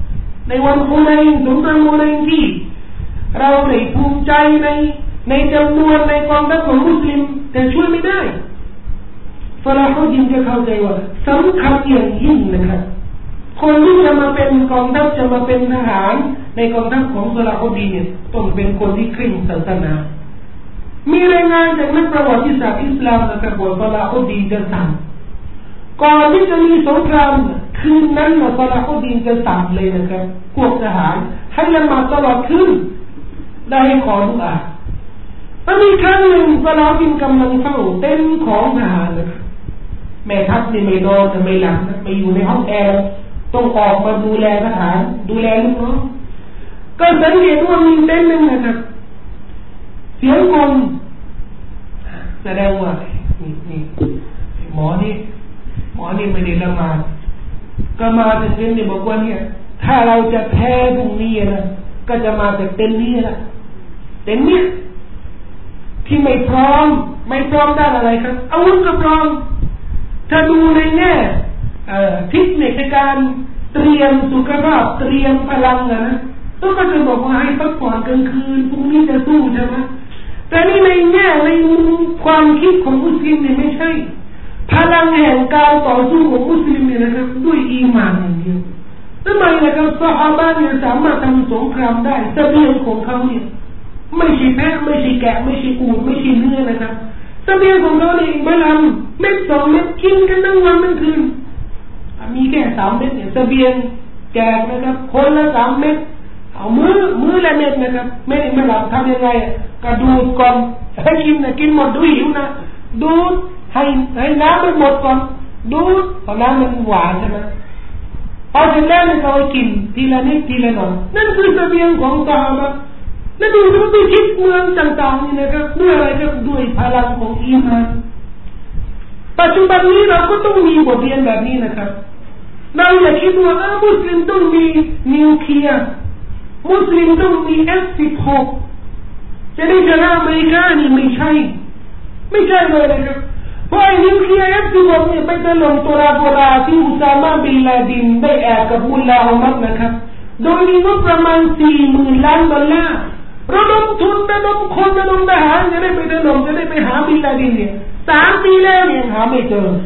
[SPEAKER 1] ในวันฮุนัยน์สงครามฮุนัยน์ที่เราได้ภูมิใจในในจำนวนในกองทัพของมุสลิมแต่ช่วยไม่ได้ซอลาฮุดดีนจะเข้าใจว่าสำคัญอย่างยิ่งนะครับคนที่จะมาเป็นกองทัพจะมาเป็นทหารในกองทัพของซอลาฮุดดีนเนี่ยต้องเป็นคนที่เคร่งศาสนามีรายงานจากนักประวัติศาสตร์อิสลามนะครับว่าซอลาฮุดดีนจะสั่งก่อนที่จะมีสงครามคืนนั้นนะซอลาฮุดดีนจะสั่งเลยนะครับพวกทหารให้ละหมาดตลอดคืนได้ให้ขอดุอาแล้วมีครั้งหนึ่งซอลาฮุดดีนกำลังเฝ้าเต็นท์ของทหารนะครับแม่ทัพนี่ไม่นอนไม่หลับไปอยู่ในห้องแอร์ต้องออกมาดูแลทหารดูแลลูกน้องก็สังเกตว่ามีเต็นท์นึงนะครับเสียงคนแสดงว่านี่นี่หมอนี่หมอนี่ไม่ได้ละหมาดก็มาถึงเต็นท์นี่บอกว่าเนี่ยถ้าเราจะแพ้พรุ่งนี้นะก็จะมาจากเต็นท์นี้ละเต็นท์นี้ที่ไม่พร้อมไม่พร้อมด้านอะไรครับอาวุธก็พร้อมถ้าดูในแง่เทคนิคในการเตรียมสุขภาพเตรียมพลังนะต้องก็จะบอกว่าให้พักผ่อนกลางคืนพรุ่งนี้จะสู้ใช่ไหมแต่นี่ในแง่ในมุมความคิดของมุสลิมเนี่ยไม่ใช่พลังแห่งการต่อสู้ของมุสลิมเนี่ยนะครับด้วยอีหม่านอย่างเดียวทำไมนะครับซอฮาบะห์เนี่ยสามารถทำสงครามได้เสบียงของเขาเนี่ยไม่ใช่แพะไม่ใช่แกะไม่ใช่อูฐไม่ใช่เนื้อนะครับเสบียงของเขาเนี่ยไม่ทำเม็ดสองเม็ดกินกันทั้งวันทั้งคืนมีแค่สามเม็ดเนี่ยเสบียงแจกนะครับคนละสามเม็ดเอามือมือละเม็ดนะครับไม่ไม่หลับทำยังไงกระดูดก่อนให้กินนะกินหมดดูหิวนะดูดให้ให้น้ำมันหมดก่อนดูดเพราะน้ำมันหวานใช่ไหมพอเสร็จแล้วเนี่ยเขากินทีละนิดทีละหน่อยนั่นคือเสบียงของซอฮาบะห์แล้วดูดูดูคิดเมืองต่างๆนี่นะครับด้วยอะไรก็ด้วยพลังของอีมานปัจจุบันนี้เราก็ต้องมีบทเรียนแบบนี้นะครับเราอย่าคิดว่ามุสลิมต้องมีนิวเคลียร์มุสลิมต้องมี เอฟ สิบหก จะได้ชนะอเมริกานี่ไม่ใช่ไม่ใช่เลยนะครับเพราะไอ้นิวเคลียร์ เอฟ สิบหก เนี่ยไปถล่มตัวราโบราที่อุซามาบินลาดินได้แอบกับมุลลาอุมัรนะครับโดยมีงบประมาณ สี่หมื่น ล้านดอลลาร์ระดมทุนระดมคนระดมทหารจะได้ไปถล่มจะได้ไปหาบินลาดินเนี่ยสามปีแล้วยังหาไม่เจอ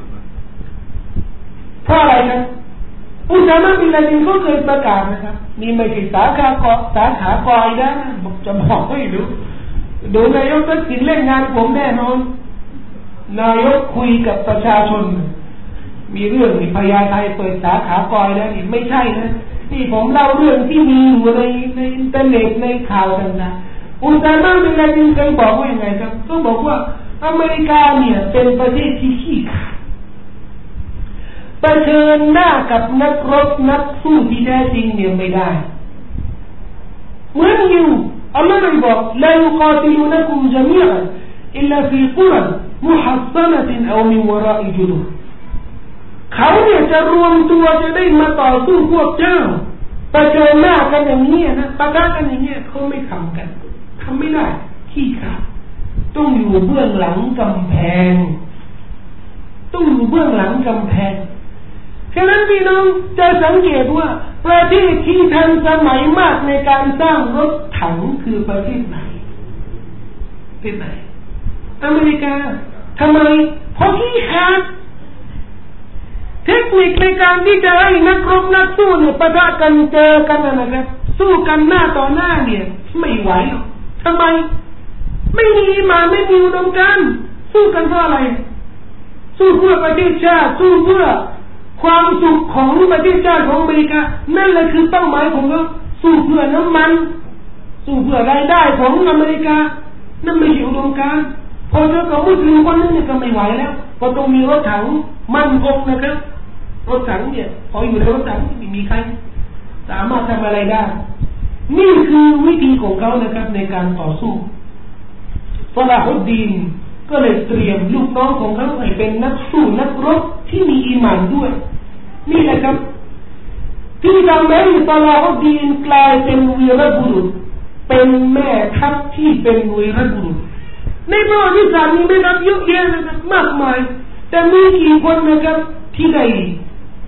[SPEAKER 1] เพราะอะไรครับอุซามาบินลาดินก็เคยประกาศนะครับนี่ไม่ใช่สาขาเกาะสาขากอยนะจะบอกให้ดูดูนายกทักษิณเล่นงานผมแน่นอนนายกคุยกับประชาชนมีเรื่องนี่พญาไทเปิดสาขากอยแล้วนี่ไม่ใช่นะนี่ผมเล่าเรื่องที่มีอยู่ในในอินเทอร์เน็ตในข่าวต่างๆอุซามาบินลาดินเคยบอกว่าอย่างไรครับก็บอกว่าอเมริกาเนี่ยเป็นประเทศที่ขี้ขลาดเผชิญหน้ากับนักรบนักสู้ที่แท้จริงเนี่ยไม่ได้เหมือนอยู่อัลลอฮ์ได้บอกลายุกาติลูนักุมญะมีอันอิลลาฟีกุรันมุฮัศนะตินเอามินวะราอิจุดุเขาเนี่ยจะรวมตัวจะได้มาต่อสู้พวกเจ้าเผชิญหน้ากันอย่างนี้นะปะทะกันอย่างนี้เขาไม่ทำกันทำไม่ได้ขี้ขลาดต้องอยู่เบื้องหลังกำแพงต้องอยู่เบื้องหลังกำแพงฉะนั้นพี่น้องจะสังเกตว่าประเทศที่ทันสมัยมากในการสร้างรถถังคือประเทศไหนประเทศไหนอเมริกาทำไมเพราะขี้ขลาดเทคนิคในการที่จะให้นักรบนักสู้เนี่ยปะทะกันเจอกันนะครับสู้กันหน้าต่อหน้าเนี่ยไม่ไหวหรอกทำไมไม่มีมาไม่มีอุดมการณ์สู้กันเพราะอะไรสู้เพื่อประเทศชาติสู้เพื่อความสุขของประเทศชาติของอเมริกานั่นแหละคือเป้าหมายของเขาสู้เพื่อน้ำมันสู้เพื่อรายได้ของอเมริกานั่นไม่ใช่อุดมการณ์พอเจอกับมุสลิมคนนึงเนี่ยก็ไม่ไหวแล้วพอต้องมีรถถังมั่นคงนะครับรถถังเนี่ยพออยู่ในรถถังไม่มีใครสามารถทำอะไรได้นี่คือวิธีของเขานะครับในการต่อสู้ซอลาฮุดดีนก็เลยเตรียมลูกน้องของเขาให้เป็นนักสู้นักรบที่มีอีหม่านด้วยนี่แหละครับที่ทำให้ซอลาฮุดดีนกลายเป็นวีรบุรุษเป็นแม่ทัพที่เป็นวีรบุรุษในประวัติศาสตร์นี้ไม่นับเยอะแยะนะครับมากมายแต่มีกี่คนนะครับที่ได้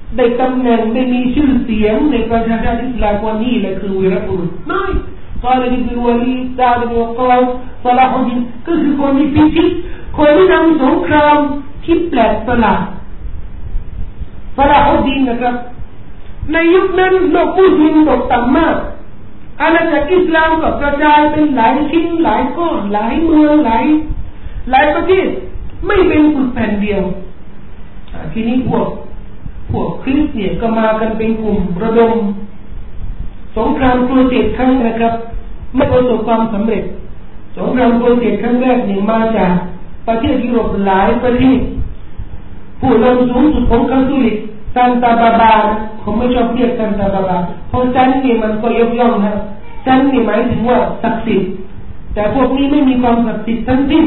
[SPEAKER 1] ได้ตำแหน่งได้มีชื่อเสียงในประชาชาติอิสลามวันนี้เลยคือวีรบุรุษไม่กาลิบินวาลีซาดิบวะกอสซาลาฮุดดินก็คือคนที่พิชิตคนที่นำสงครามที่แปลกประหลาดซาลาฮุดดินนะครับในยุคนั้นโลกมุสลิมตกต่ำมากอาณาจักรอิสลามก็กระจายเป็นหลายชิ้นหลายก้อนหลายเมืองหลายหลายประเทศไม่เป็นปึกแผ่นเดียวทีนี้พวกพวกคริสเตียนก็มากันเป็นกลุ่มระดมสงครามโปรเจกต์ครั้งนะครับไม่ประสบความสำเร็จสงครามโปรเจกต์ครั้งแรกนี่มาจากประเทศยุโรปหลายประเทศผู้นำสูงสุดของคาทอลิกซานตาบาบาผมไม่ชอบเรียกซานตาบาบาเพราะซันนี่มันก็ยกย่องนะซันนี่หมายถึงว่าศักดิ์สิทธิ์แต่พวกนี้ไม่มีความศักดิ์สิทธิ์ทั้งสิ้น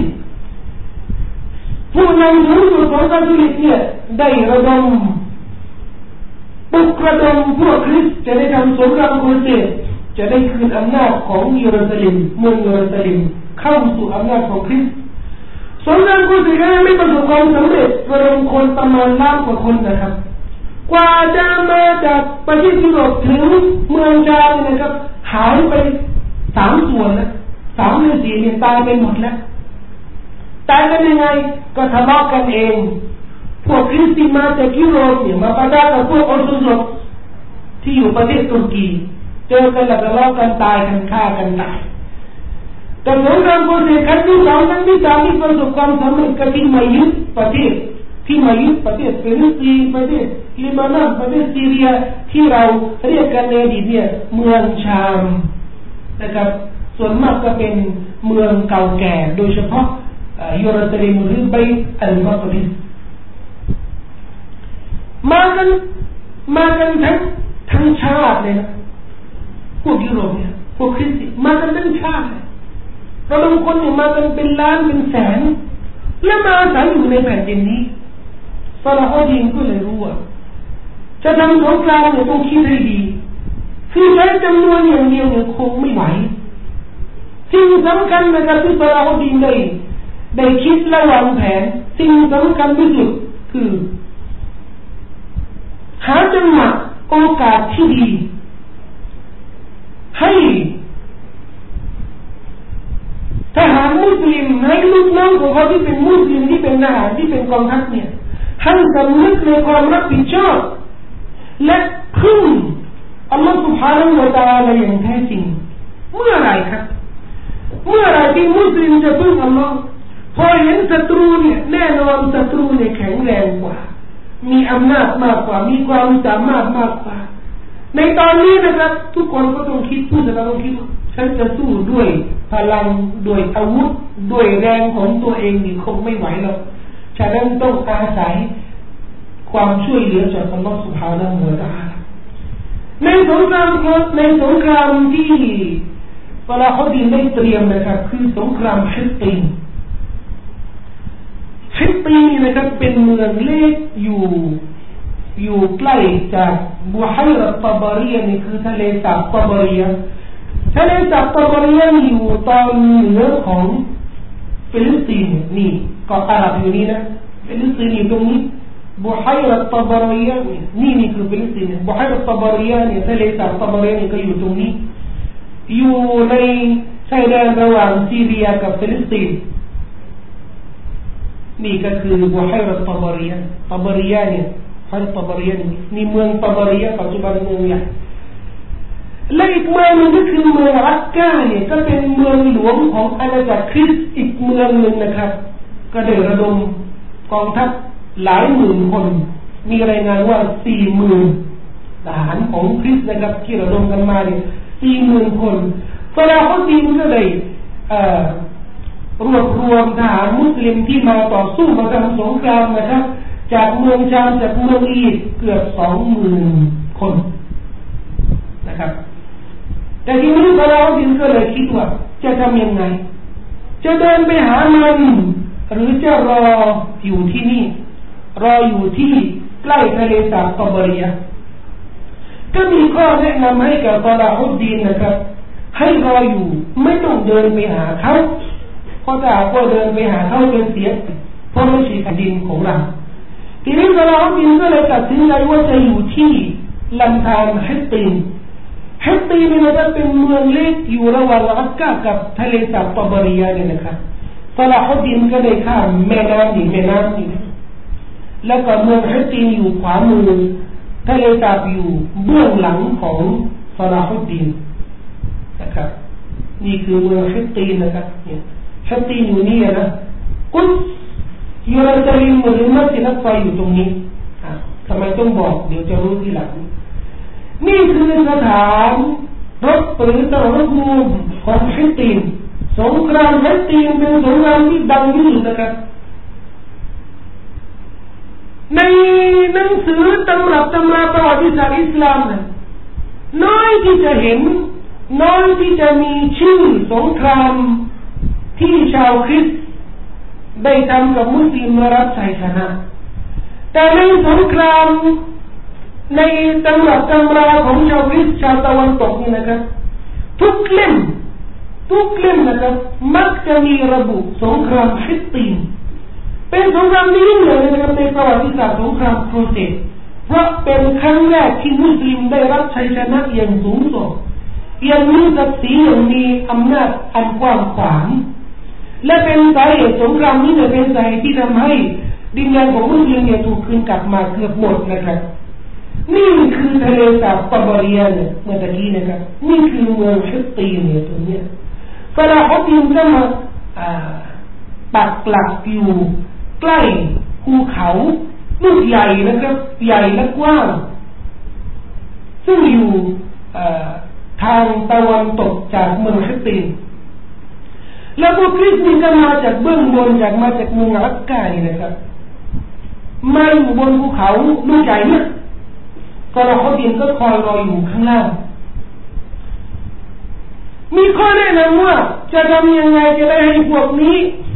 [SPEAKER 1] ผู้นำสูงสุดของคาทอลิกเนี่ยได้ระดมปลุกระดมพวกคริสต์จะได้ทำสงครามโปรเจกต์จะได้คืนอำนาจของเยรูซาเล็มเมืองเยรูซาเล็มเข้าสู่อำนาจของคริสต์สงครามโปรเจกต์ไม่ประสบความสำเร็จระดมคนประมาณล้านกว่าคนนะครับกว่าจะมาจากประเทศยุโรปถึงเมืองจามนะครับหายไปสามส่วนนะสามในสี่เนี่ยตายไปหมดแล้วตายกันยังไงก็ทะเลาะกันเองพวกคริสเตียนมาจากยุโรปเนี่ยมาปะทะกับพวกออร์โธดอกซ์ที่อยู่ประเทศตุรกีเจอกันแล้วทะเลาะกันตายกันฆ่ากันตายแต่สงครามโปรเจกต์ครั้งที่สองครั้งที่สามที่ประสบความสำเร็จก็ที่มายึดประเทศที่มายึดประเทศฟิลิปปินส์ประเทศลิบานอนประเทศซีเรียที่เราเรียกกันในอดีตเนี่ยเมืองชามนะครับส่วนมากก็เป็นเมืองเก่าแก่โดยเฉพาะเยรูซาเล็มหรือไบต์อัลมักดิสมากันมากันทั้งทั้งชาติเลยนะพวกยุโรปเนี่ยพวกคริสเตียนมากันทั้งชาติเราบางคนเนี่ยมากันเป็นล้านเป็นแสนและมาอาศัยอยู่ในแผ่นดินนี้ซาลาฮุดดินก็เลยรู้ว่าจะทำสงครามเนี่ยต้องคิดให้ดีคือใช้จำนวนอย่างเดียวเนี่ยคงไม่ไหวสิ่งสำคัญนะครับที่ซาลาฮุดดินได้ได้คิดและวางแผนสิ่งสำคัญที่สุดคือหาจังหวะโอกาสที่ดีให้ทหารมุสลิมให้ลูกน้องของเขาที่เป็นมุสลิมที่เป็นทหารที่เป็นกองทัพเนี่ยให้สำนึกในความรับผิดชอบและพึ่งอัลลอฮฺ سبحانه และ تعالى อย่างแท้จริงเมื่อไรครับเมื่อไรที่มุสลิมจะพึ่งอัลลอฮฺพอเห็นศัตรูเนี่ยแน่นอนศัตรูเนี่ยแข็งแรงกว่ามีอำนาจมากกว่ามีความสามารถมากกว่าในตอนนี้นะครับทุกคนก็ต้องคิดผู้จะต้องคิดฉันจะสู้ด้วยพลังด้วยอาวุธด้วยแรงของตัวเองนี่คงไม่ไหวหรอกฉะนั้นต้องอาศัยความช่วยเหลือจากอัลลอฮฺ سبحانه และ تعالى ในสงครามในสงครามที่ซาลาฮุดดินได้เตรียมนะครับคือสงครามฮิตตีนฮิตตีนนะครับเป็นเมืองเล็กอยู่อยู่ใกล้จากบุฮัยรัตตะบารียนี่คือทะเลสาบตะบารียทะเลสาบตะบารียอยู่ตอนเหนือของฟิลิปปินส์นี่เกาะอาหรับอยู่นี่นะฟิลิปปินส์อยู่ตรงนี้บุฮัยรัตตะบารียนี่นี่คือฟิลิปปินส์บุฮัยรัตตะบารียนี่ทะเลสาบตะบารียนี่ก็อยู่ตรงนี้อยู่ในชายแดนระหว่างซีเรียกับฟิลิปปินส์นี่ก็คือบุฮัยรัตตะบารียตะบารียเนี่ยบุฮัยรัตตะบารียนี่เมืองตะบารียปัจจุบันเมืองใหญ่และอีกเมืองนึงก็คือเมืองรักกาเนี่ยก็เป็นเมืองหลวงของอาณาจักรคริสต์อีกเมืองหนึ่งนะครับก็ได้ระดมกองทัพหลายหมื่นคนมีรายงานว่าสี่หมื่นทหารของคริสต์นะครับที่ระดมกันมาเนี่ยสี่หมื่นคนซาลาฮุดดินก็ได้รวบรวมทหารมุสลิมที่มาต่อสู้มาทำสงครามนะครับจากเมืองชามจากเมืองอียิปต์เกือบสองหมื่นคนนะครับแต่ทีนี้ซาลาฮุดดินก็เลยคิดว่าจะทำยังไงจะเดินไปหามันหรือจะรออยู่ที่นี่รออยู่ที่ใกล้ทะเลสาบตะบารียก็มีข้อแนะนำให้กับซาลาฮุดดินนะครับให้รออยู่ไม่ต้องเดินไปหาเขาเพราะถ้าก็เดินไปหาเขาจะเสียเพราะไม่ใช่แผ่นดินของเราทีนี้ซาลาฮุดดีนก็เลยตัดสินใจว่าจะอยู่ที่ลำธารฮิตตีนฮิตตีนนี่นะครับเป็นเมืองเล็กอยู่ระหว่างอักกะกับทะเลสาบตอบาริยาเนี่ยนะครับซาลาฮุดดีนก็ได้ข้ามแม่น้ำนี่แม่น้ำนี่แล้วก็เมืองฮิตตีนอยู่ขวามือทะเลสาบอยู่เบื้องหลังของซาลาฮุดดีนนะครับนี่คือเมืองฮิตตีนนะครับเนี่ยฮิตตีนอยู่นี่นะกุศเยรูซาเล็มหรือมัสยิดอักษออยู่ตรงนี้ทำไมต้องบอกเดี๋ยวจะรู้ทีหลังนี่คือสถานรบหรือตะรบมูลของฮิตตีนสงครามฮิตตีนเป็นสงครามที่ดังที่สุดนะครับในหนังสือตำรับตำราประวัติศาสตร์อิสลามนะน้อยที่จะเห็นน้อยที่จะมีชื่อสงครามที่ชาวคริสต์ได้ทำกับมุสลิมมารับชัยชนะแต่ในสงครามในตำรับตำราของชาวคริสต์ชาวตะวันตกนี่นะครับทุกเล่มทุกเล่มนะครับมักจะมีระบุสงครามฮิตตีนเป็นสงครามที่ยิ่งใหญ่นะครับในประวัติศาสตร์สงครามครูเสดเพราะเป็นครั้งแรกที่มุสลิมได้รับชัยชนะอย่างสูงส่งอย่างมีศักดิ์ศรีอย่างมีอำนาจอันกว้างขวางและเป็นสาเหตุสงครามนี้เป็นสาเหตุที่ทำให้ดินแดนของมุสลิมเนี่ยถูกคืนกลับมาเกือบหมดนะครับนี่คือทะเลสาบตอบาริยาเนี่ยเมื่อตะกี้นะครับนี่คือเมืองฮิตตีนเนี่ยตรงเนี้ยซาลาฮุดดีนก็มาปักหลักอยู่ใกล้ภูเขาลูกใหญ่นะครับใหญ่และกว้างซึ่งอยู่ทางตะวันตกจากเมืองฮิตตีนแล้วพวกคริสต์นี่ก็มาจากเบื้องบนจากมาจากเมืองอักกะนี่นะครับมาอยู่บนภูเขาลูกใหญ่เนี่ยซาลาฮุดดีนก็คอยรออยู่ข้างล่างมีข้อแนะนำว่าจะทำยังไงจะได้ให้พวกนี้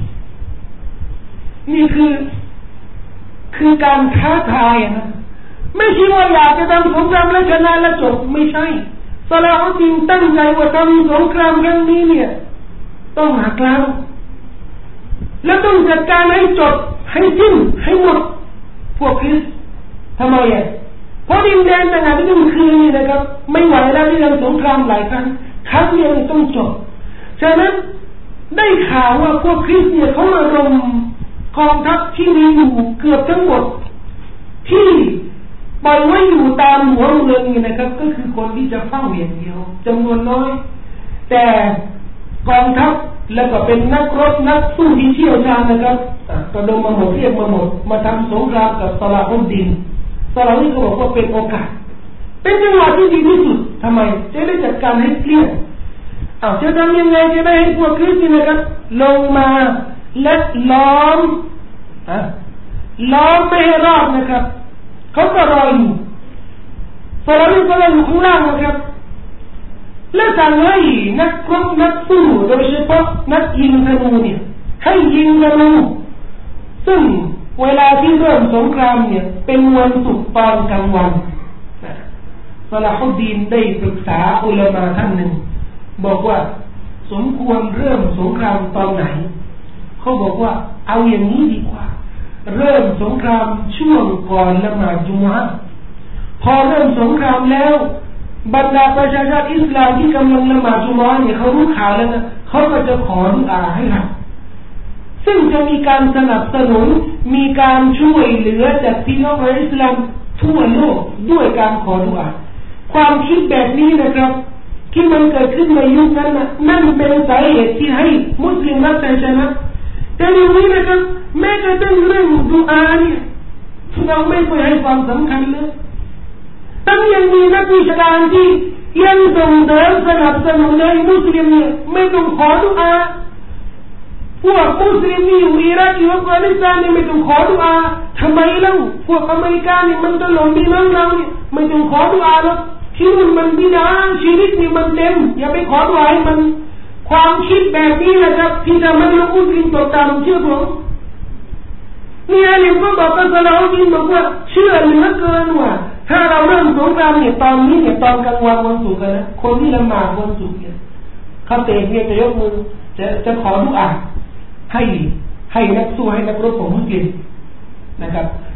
[SPEAKER 1] นี่คือคือการท้าทายนะไม่ใช่ว่าอยากจะทำสงครามแล้วชนะแล้วจบไม่ใช่ซาลาฮุดดีนตั้งใจว่าทำสงครามครั้งนี้เนี่ยต้องหักล้างแล้วต้องจัดการให้จบให้สิ้นให้หมดพวกคริสต์ทำไมอ่ะเพราะดินแดนต่างๆที่มันคืนนี่นะครับไม่ไหวแล้วที่ทำสงครามหลายครั้งครั้งเดียวต้องจบฉะนั้นได้ข่าวว่าพวกคริสต์เนี่ยเขาระดมกองทัพที่มีอยู่เกือบทั้งหมดที่ปล่อยไว้อยู่ตามหัวเมืองนี่นะครับก็คือคนที่จะเฝ้าอย่างเดียวจำนวนน้อยแต่กองทัพแล้วก็เป็นนักรบนักสู้ที่เชี่ยวชาญนะครับระดมมาหมดเรียกมาหมดมาทำสงครามกับซาลาฮุดดีนซาลาฮุดดีนก็บอกว่าเป็นโอกาสเป็นจังหวะที่ดีที่สุดทำไมจะได้จัดการให้เกลี้ยงอ้าวจะทำยังไงจะได้ให้พวกคริสต์นะครับลงมาและล้อมอะล้อมไม่ให้รอดนะครับเขาก็รออยู่ซาลาฮุดดีนก็อยู่ข้างล่างนะครับและสั่งให้นักรบนักสู้โดยเฉพาะนักยิงธนูเนี่ยให้ยิงธนูซึ่งเวลาที่เริ่มสงครามเนี่ยเป็นวันศุกร์ตอนกลางวันซาลาฮุดดีนได้ปรึกษาอุลามะท่านหนึ่งบอกว่าสมควรเริ่มสงครามตอนไหนเขาบอกว่าเอาอย่างนี้ดีกว่าเริ่มสงครามช่วงก่อนละหมาดจุมอะห์พอเริ่มสงครามแล้วบรรดาประชาชนอิสลามที่กำลังละหมาดจุมอะห์เนี่ยเขารู้ข่าวแล้วนะเขาก็จะขอดุอาให้เราซึ่งจะมีการสนับสนุนมีการช่วยเหลือจากพี่น้องอิสลามทั่วโลกด้วยการขอดุอาความคิดแบบนี้นะครับที่มันเกิดขึ้นในยุคนั้นนะนั่นเป็นสาเหตุที่ให้มุสลิมรับชัยชนะแต่ในนี้นะครับแม้กระทั่งเรื่องดุอาเนี่ยเราไม่เคยให้ความสำคัญเลยตั้งยังมีนักวิชาการที่ยังส่งเสริมสนับสนุนให้มุสลิมเนี่ยไม่ต้องขอดุอาพวกมุสลิมที่อยู่อิรักอยู่อัฟกานิสถานนี่ไม่ต้องขอดุอาทำไมเล่าพวกอเมริกานี่มันตลอดพี่น้องเราเนี่ยไม่ต้องขอดุอาหรอกที่มันมันบิดาชีวิตนี่มันเต็มอย่าไปขอดุอาให้มันความคิดแบบนี้นะครับที่ทำให้เรามุสลิมตกต่ำเชื่อผมนี่อาลีก็บอกกับซาลาฮุดดีนบอกว่าเชื่อเหลือเกินว่าถ้าเราเริ่มสงครามเนี่ยตอนนี้เนี่ยตอนกลางวันวันศุกร์กันนะคนที่ละหมาดวันศุกร์เนี่ยเขาเตะเนี่ยจะยกมือจะจะขอดุอาให้ให้นักสู้ให้นักรบของมุสลิมนะครับ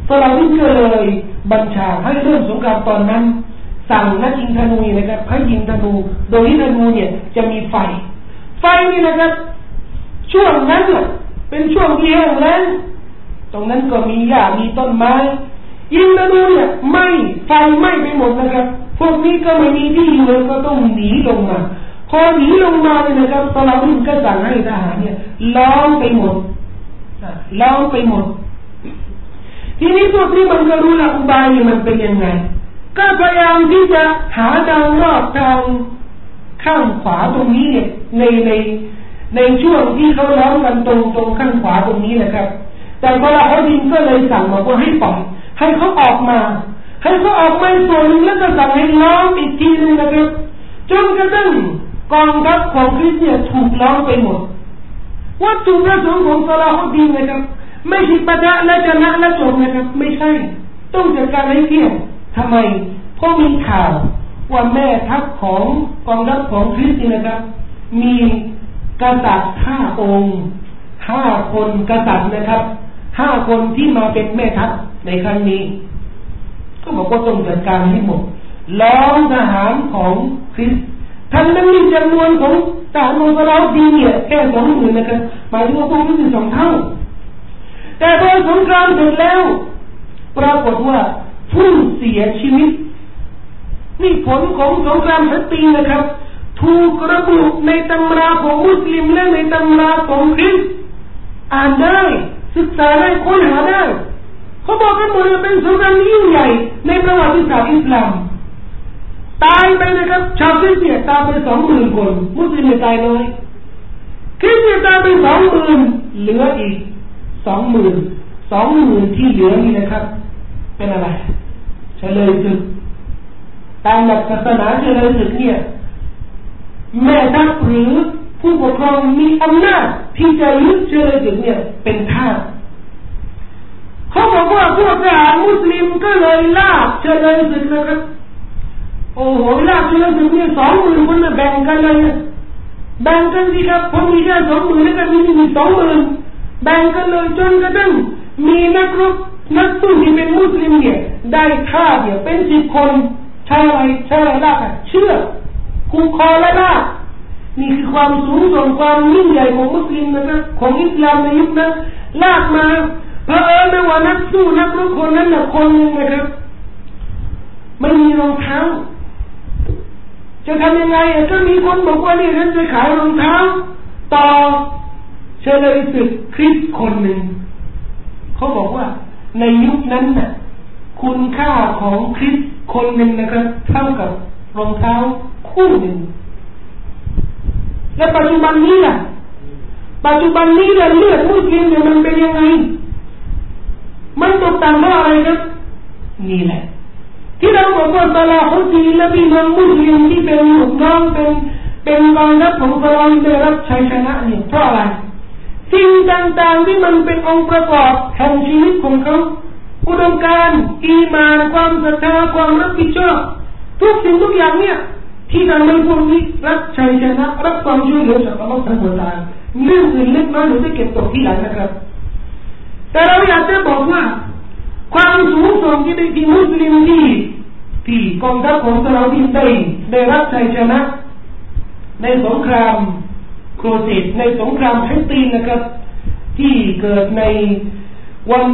[SPEAKER 1] ซาลาดินก็เลยบัญชาให้เริ่มสงครามตอนนั้นสั่งนักยิงธนูนะครับให้ยิงธนูโดยที่ธนูเนี่ยจะมีไฟไฟนี่นะครับช่วงนั้นน่ะเป็นช่วงที่แห้งแล้งตรงนั้นก็มีหญ้ามีต้นไม้ยิงธนูเนี่ยไหม้ไฟไหม้ไปหมดนะครับพวกนี้ก็ไม่มีที่อยู่ก็ต้องหนีลงมาพอหนีลงมาเนี่ยนะครับซาลาดินก็สั่งให้ทหารเนี่ยล้อมไปหมดล้อมไปหมดทีนี้พวกนี้มันก็รู้ละอุบายมันเป็นยังไงก็พยายามที่จะหาทางรอดทางข้างขวาตรงนี้เนี่ยในในในช่วงที่เขาล้อมกันตรงตรงข้างขวาตรงนี้นะครับแต่ซาลาดินก็เลยสั่งบอกว่าให้ปล่อยให้เขาออกมาให้เขาออกมาส่วนหนึ่งแล้วก็สั่งให้ล้อมอีกทีนึงนะครับจนกระทั่งกองทัพของคริสเตียนถูกล้อมไปหมดวัตถุประสงค์ของซาลาฮุดดีนนะครับไม่ใช่ปะทะและชนะและจบนะครับไม่ใช่ต้องจัดการให้เที่ยงทำไมเพราะมีข่าวว่าแม่ทัพของกองทัพของคริสเตียนนะครับมีกษัตริย์ห้าองค์ห้าคนกษัตริย์นะครับห้าคนที่มาเป็นแม่ทัพในครั้งนี้ก็บอกว่าต้องจัดการให้หมดล้อมทหารของคริสทั้งนั้นมีจำนวนของทหารของซาลาฮุดดีนเนี่ยแค่สองหมื่นนะครับหมายถึงว่าพวกนี้เป็นสองเท่าแต่พอสงครามเสร็จแล้วปรากฏว่าผู้เสียชีวิตนี่ผลของสงครามฮัตตีนะครับถูกระบุในตำราของมุสลิมและในตำราของคริสต์อ่านได้ศึกษาได้ค้นหาได้เขาบอกกันหมดเลยเป็นสงครามยิ่งใหญ่ในประวัติศาสตร์อิสลามตายไปนะครับชาวคริสเตียนตายไปสองหมื่นคนมุสลิมไม่ตายน้อยคริสเตียนตายไปสองหมื่นเหลืออีกสองหมื่นสองหมื่นที่เหลือนี่นะครับเป็นอะไรเฉลยศึกตามหลักศาสนาเฉลยศึกเนี่ยแม่ทัพหรือผู้ปกครองมีอำนาจที่จะยึดเฉลยศึกเนี่ยเป็นทาสเขาบอกว่าพวกทหารมุสลิมก็เลยลากเฉลยศึกนะครับโอ้โหลากเฉลยศึกเนี่ยสองหมื่นคนน่ะแบ่งกันเลยแบ่งกันสิครับผมมีแค่สองหมื่นแล้วก็มีมีสองหมื่นแบ่งกันเลยจนกระทั่งมีนักรบนักสู้ที่เป็นมุสลิมเนี่ยได้ฆ่าเนี่ยเป็นสิบคนใช่อะไรใช่อะไรลากเชื่อคูคอและลากนี่คือความสูงส่งความยิ่งใหญ่ของมุสลิมนะครับของอิสลามในยุคนั้นลากมาเพราะเออไม่ว่านักสู้นักรบคนนั้นน่ะคนนึงนะครับไม่มีรองเท้าจะทำยังไงอ่ะก็มีคนบอกว่านี่ฉันจะขายรองเท้าต่อเฉลยศึกคริสต์คนหนึ่งเขาบอกว่าในยุคนั้นน่ะคุณค่าของคริสต์คนหนึ่งนะครับเท่ากับรองเท้าคู่หนึ่งและปัจจุบันนี้ล่ะปัจจุบันนี้ล่ะเลือดมุสลิมเนี่ยมันเป็นยังไงมันตกต่ำเพราะอะไรครับนี่แหละที่เราบอกว่าซาลาฮุดดีนและพี่น้องมุสลิมที่เป็นลูกน้องเป็นเป็นกองทัพของซาลาฮุดได้รับชัยชนะเนี่ยเพราะอะไรสิ่งต่างๆที่มันเป็นองค์ประกอบแห่งชีวิตของเขาอุดมการณ์อีหม่านความศรัทธาความรับผิดชอบทุกสิ่งทุกอย่างเนี่ยที่ทำให้พวกนี้รับชัยชนะรับความช่วยเหลือจากอัลลอฮฺซุบฮานะฮูวะตะอาลาเรื่องอื่นเล็กน้อยเราจะเก็บตกที่หลังนะครับแต่เราอยากจะบอกว่าความสูงส่งที่ได้ที่มุสลิมที่ที่กองทัพของซาลาฮุดดีนได้ได้รับชัยชนะในสงครามโครเซตในสงครามฮัตตีนนะครับที่เกิดในวัน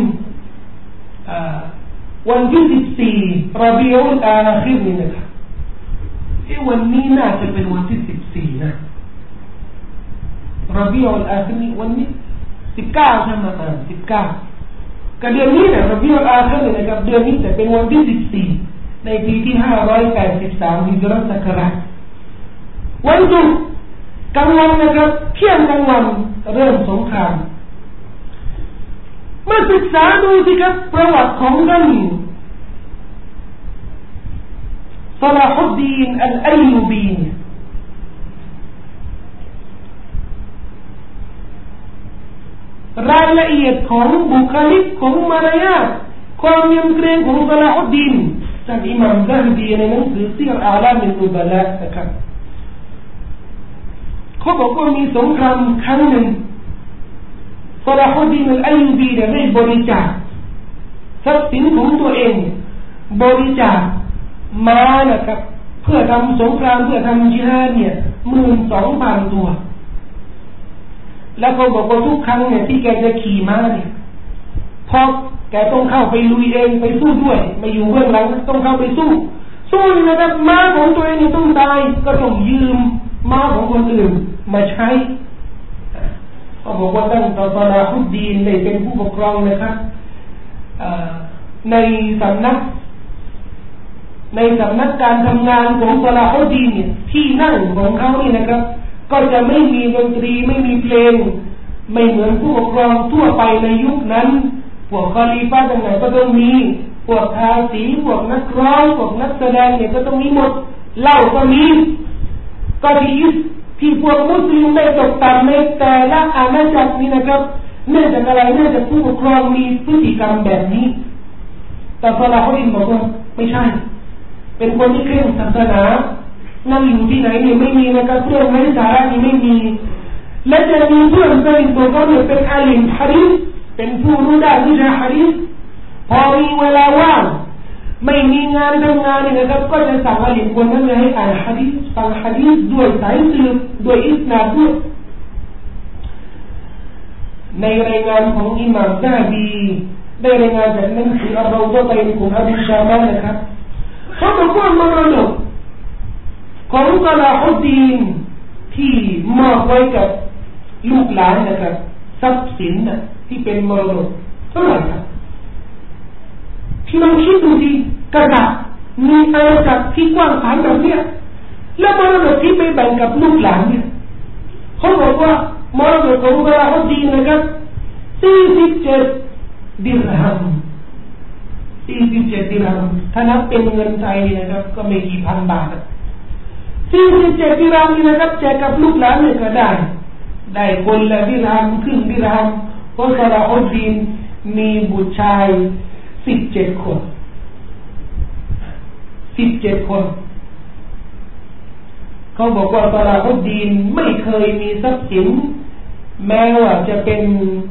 [SPEAKER 1] วันที่สิบสี่รอบิอุลอาคิรนี่นะครับที่วันนี้น่าจะเป็นวันที่สิบสี่นะรอบิอุลอาคิรนี่วันนี้สิบเก้าใช่ไหมอ่าสิบเก้าก็เดือนนี้เนี่ยรอบิอุลอาคิรนี่นะครับเดือนนี้จะเป็นวันที่สิบสี่ในปีที่ห้าร้อยแปดสิบสามฮิจเราะห์ศักราชวันศุกร์กลางวันนะครับเที่ยงกลางวันเริ่มสงครามมาศึกษาดูสิครับประวัติของท่านซาลาฮุดดีนอัลอัยยูบีรายละเอียดของบุคลิกของมารยาทความยำเกรงของซาลาฮุดดีนจากอิหม่ามซะฮบีในหนังสือซีรอาลามินนุบะลานะครับเขาบอกว่ามีสงครามครั้งหนึ่งซาลาฮุดดีนอัลอัยยูบีได้บริจาคทรัพย์สินของตัวเองบริจาคมานะครับเพื่อทำสงครามเพื่อทำญิฮาดเนี่ยหมื่นสองพันตัวแล้วเขาบอกว่าทุกครั้งเนี่ยที่แกจะขี่ม้าเนี่ยพอแกต้องเข้าไปลุยเองไปสู้ด้วยไม่อยู่เบื้องหลังต้องเข้าไปสู้สู้นี่นะครับม้าของตัวเองต้องตายก็ต้องยืมม้าของคนอื่นมาใช้เขาบอกว่าตั้งแต่ซอลาฮุดดีนได้เป็นผู้ปกครองนะครับในสำนักในสำนักการทำงานของซอลาฮุดดีนเนี่ยที่นั่งของเขานี่นะครับก็จะไม่มีดนตรีไม่มีเพลงไม่เหมือนผู้ปกครองทั่วไปในยุคนั้นพวกคอลีฟะต่างๆก็ต้องมีพวกทาสีพวกนักร้องพวกนักแสดงเนี่ยก็ต้องมีหมดเหล้าก็มีก็ที่ที่พวกมุสลิมได้ตกต่ำในแต่ละอาณาจักรนี่นะครับเนื่องจากอะไรเนื่องจากผู้ปกครองมีพฤติกรรมแบบนี้แต่ซอลาฮุดดีนบอกว่าไม่ใช่เป็นคนที่เคร่งศาสนานั่งอยู่ที่ไหนเนี่ยไม่มีนะครับเพื่อนไม่สาระนี่ไม่มีและจะมีเพื่อนสนิทของเขาเนี่ยเป็นอาลิมฮะดีษเป็นผู้รู้ด้านวิชาฮะดีษพอมีเวลาว่างไม่มีงานทำงานเนี่ยนะครับก็จะสั่งอาลิมคนนั้นให้อ่านฮะดีษฟังฮะดีษด้วยสายสืบด้วยอิสนาดด้วยในรายงานของอิหม่ามซะฮบีได้รายงานจากหนังสืออัลเราฎะตัยของอบูชามานะครับเขาบอกว่ามรดกของซอลาฮุดดีนที่มอบไว้กับลูกหลานนะครับทรัพย์สินนะที่เป็นมรดกเท่าไหร่ครับที่ลองคิดดูดิกระดาษมีอาณาจักรที่กว้างขวางแบบเนี้ยแล้วมรดกที่ไปแบ่งกับลูกหลานเนี่ยเขาบอกว่ามรดกของซอลาฮุดดีนนะครับสี่สิบเจ็ดดิรฮัมสี่สิบเจ็ดดิรฮัมถ้านับเป็นเงินไทยนะครับก็ไม่กี่พันบาทสี่สิบเจ็ดดิรฮัมนี่นะครับแจกกับลูกหลานเนี่ยก็ได้ได้คนละดิรฮัมครึ่งดิรฮัมเพราะซอลาฮุดดีนมีบุตรชายสิบเจ็ดคนสิบเจ็ดคนเขาบอกว่าซอลาฮุดดีนไม่เคยมีทรัพย์สินแม้ว่าจะเป็น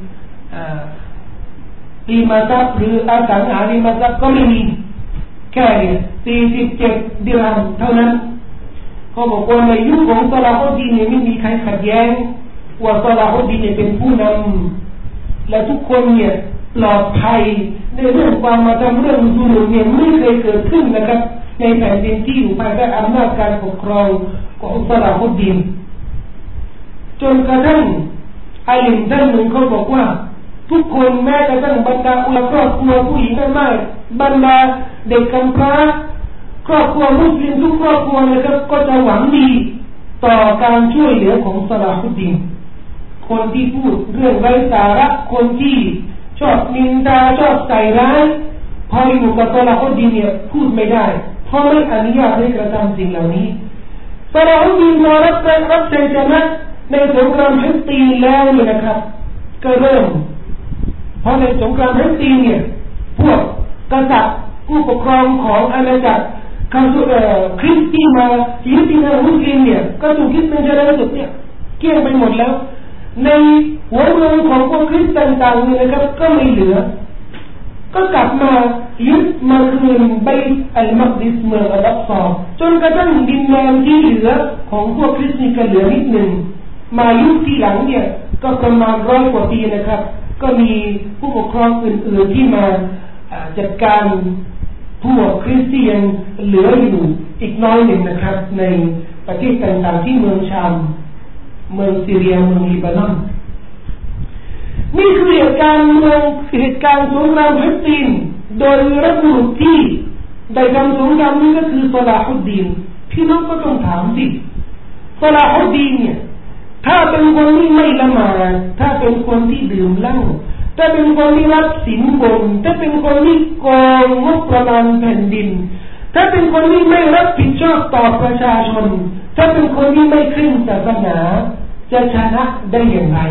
[SPEAKER 1] อิมาซับหรืออสังหาริมทรัพย์ก็ไม่มีแค่เนี่ยสี่สิบเจ็ดดิรฮัมเท่านั้นเขาบอกว่าในยุคของซอลาฮุดดีนเนี่ยไม่มีใครขัดแย้งว่าซอลาฮุดดีนเนี่ยเป็นผู้นำและทุกคนเนี่ยปลอดภัยในเรื่องความมาทำเรื่องซุลุมเนี่ยไม่เคยเกิดขึ้นนะครับในแผ่นดินที่อยู่ภายใต้อำนาจการปกครองของซอลาฮุดดีนจนกระทั่งอาลิมท่านหนึ่งเขาบอกว่าทุกคนแม้กระทั่งบรรดาอุลาครอบครัวผู้หญิงทั้งหลายบรรดาเด็กกำพร้าครอบครัวมุสลิมทุกครอบครัวนะครับก็จะหวังดีต่อการช่วยเหลือของซอลาฮุดดีนคนที่พูดเรื่องไร้สาระคนที่ชอบนินทาชอบใส่ร้ายพออยู่กับซอลาฮุดดีนเนี่ยพูดไม่ได้เพราะไม่อนุญาตให้กระทำสิ่งเหล่านี้ซอลาฮุดดีนพอรับรับชัยชนะในสงครามฮิตตีนแล้วนี่นะครับก็เริ่มเพราะในสงครามฮิตตีนเนี่ยพวกกษัตริย์ผู้ปกครองของอาณาจักรคาสุเอ่อคริสตีมายึดที่ทางมุสลิมเนี่ยก็ถูกยึดเป็นเจริญสุดเนี่ยเกลี้ยงไปหมดแล้วในหัวเมืองของพวกคริสต์ต่างๆเนี่ยนะครับก็ไม่เหลือก็กลับมายึดมาคืนไบต์อัลมักดิสเมืองอัลอักซอจนกระทั่งดินแดนที่เหลือของพวกคริสต์นี่ก็เหลือนิดหนึ่งมายุคที่หลังเนี่ยก็ประมาณร้อยกว่าปีนะครับก็มีผู้ปกครองอื่นๆที่มาจัดการพวกคริสเตียนเหลืออยู่อีกน้อยหนึ่งนะครับในประเทศต่างๆที่เมืองชามเมืองซีเรียเมืองลิบานอนนี่คือเหตุการณ์เมืองเหตุการณ์สงครามฮิตตีนโดยรัฐบุรุษที่ได้ทำสงครามนี้ก็คือซอลาฮุดดีนพี่น้องก็ต้องถามสิซอลาฮุดดีนเนี่ยถ้าเป็นคนที่ไม่ละหมาดถ้าเป็นคนที่ดื่มเหล้าถ้าเป็นคนที่รับสินบนถ้าเป็นคนที่โกงงบประมาณแผ่นดินถ้าเป็นคนที่ไม่รับผิดชอบต่อประชาชนถ้าเป็นคนที่ไม่เคร่งศาสนาจะชนะได้อย่างไร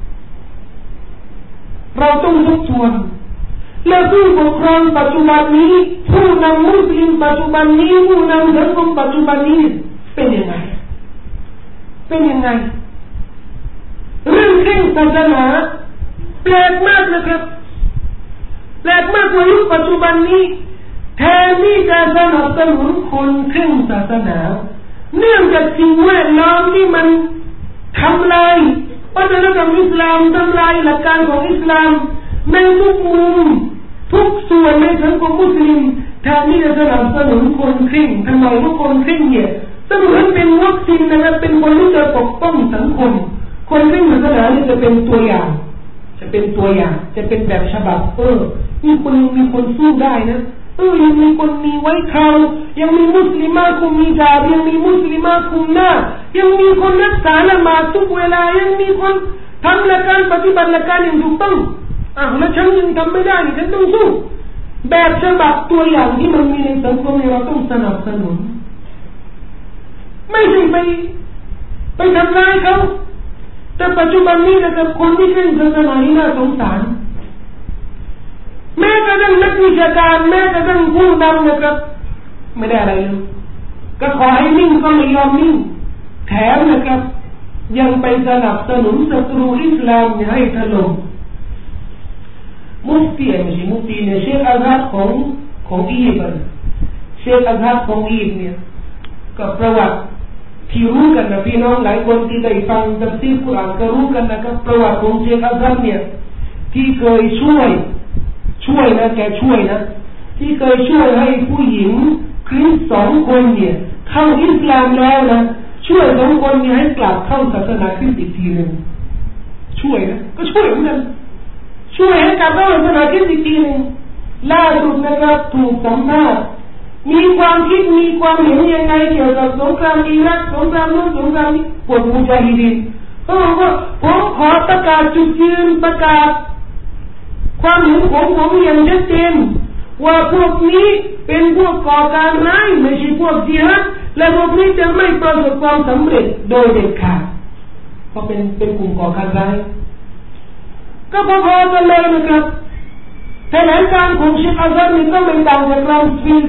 [SPEAKER 1] เราต้องทบทวนและผู้ปกครองปัจจุบันนี้ผู้นำมุสลิมปัจจุบันนี้ผู้นำสังคมปัจจุบันนี้เป็นยังไงเป็นยังไงเรื่องเคร่งศาสนาแปลกมากนะครับแปลกมากกว่ายุคปัจจุบันนี้แทนที่จะสนับสนุนคนเคร่งศาสนาเนื่องจากสิ่งแวดล้อมที่มันทำลายวัฒนธรรมอิสลามทำลายหลักการของอิสลามในทุกมุมทุกส่วนในสังคมมุสลิมแทนที่จะสนับสนุนคนเคร่งทำไมว่าคนเคร่งเนี่ยเสมือนเป็นวัคซีนนะครับเป็นคนที่จะปกป้องสังคมคนเคร่งศาสนานี่จะเป็นตัวอย่างจะเป็นตัวอย่างจะเป็นแบบฉบับเออมีคนมีคนสู้ได้นะเออยังมีคนมีไว้คราวยังมีมุสลิมาคุมมีดาบยังมีมุสลิมาคุมหน้ายังมีคนรักษาละหมาดทุกเวลายังมีคนทำหลักการปฏิบัติหลักการอย่างถูกต้องอ่ะแล้วฉันยังทำไม่ได้ฉันต้องสู้แบบฉบับตัวอย่างที่มันมีในสังคมเราต้องสนับสนุนไม่ใช่ไปไปทำร้ายเขาแต่ปัจจุบันนี้นะครับคนที่เคร่งศาสนานี่น่าสงสารแม้กระทั่งนักวิชาการแม้กระทั่งผู้นำนะครับไม่ได้อะไรเลยก็ขอให้นิ่งก็ไม่ยอมนิ่งแถมนะครับยังไปสนับสนุนศัตรูอิสลามให้ถล่มมุฟตีไม่ใช่มุฟตีเนี่ยเชคอาซาดของของอียิปต์เชคอาซาดของอียิปต์เนี่ยก็ประวัติที่รู้กันนะพี่น้องหลายคนที่ได้ฟังตัฟซีรกุรอานก็รู้กันนะครับประวัติของเชคอาซาดเนี่ยที่เคยช่วยช่วยนะแกช่วยนะที่เคยช่วยให้ผู้หญิงคริสต์สองคนเนี่ยเข้าอิสลามแล้วนะช่วยสองคนนี้ให้กลับเข้าศาสนาคริสต์อีกทีหนึ่งช่วยนะก็ช่วยเหมือนกันช่วยให้กลับเข้าศาสนาคริสต์อีกทีหนึ่งล่าสุดนะครับถูกสัมภาษณ์มีความคิดมีความเห็นยังไงเกี่ยวกับสงครามอิรักสงครามนู้นสงครามนี้พวกมุจาฮิดีนเขาบอกว่าผมขอประกาศจุดยืนประกาศความเห็นของผมอย่างชัดเจนว่าพวกนี้เป็นพวกก่อการร้ายไม่ใช่พวกจิฮัดและพวกนี้จะไม่ประสบความสำเร็จโดยเด็ดขาดเพราะเป็นเป็นกลุ่มก่อการร้ายก็พอๆกันเลยนะครับแถลงการของเชคอาซาดนี่ก็ไม่ต่างจากรัมสฟิลด์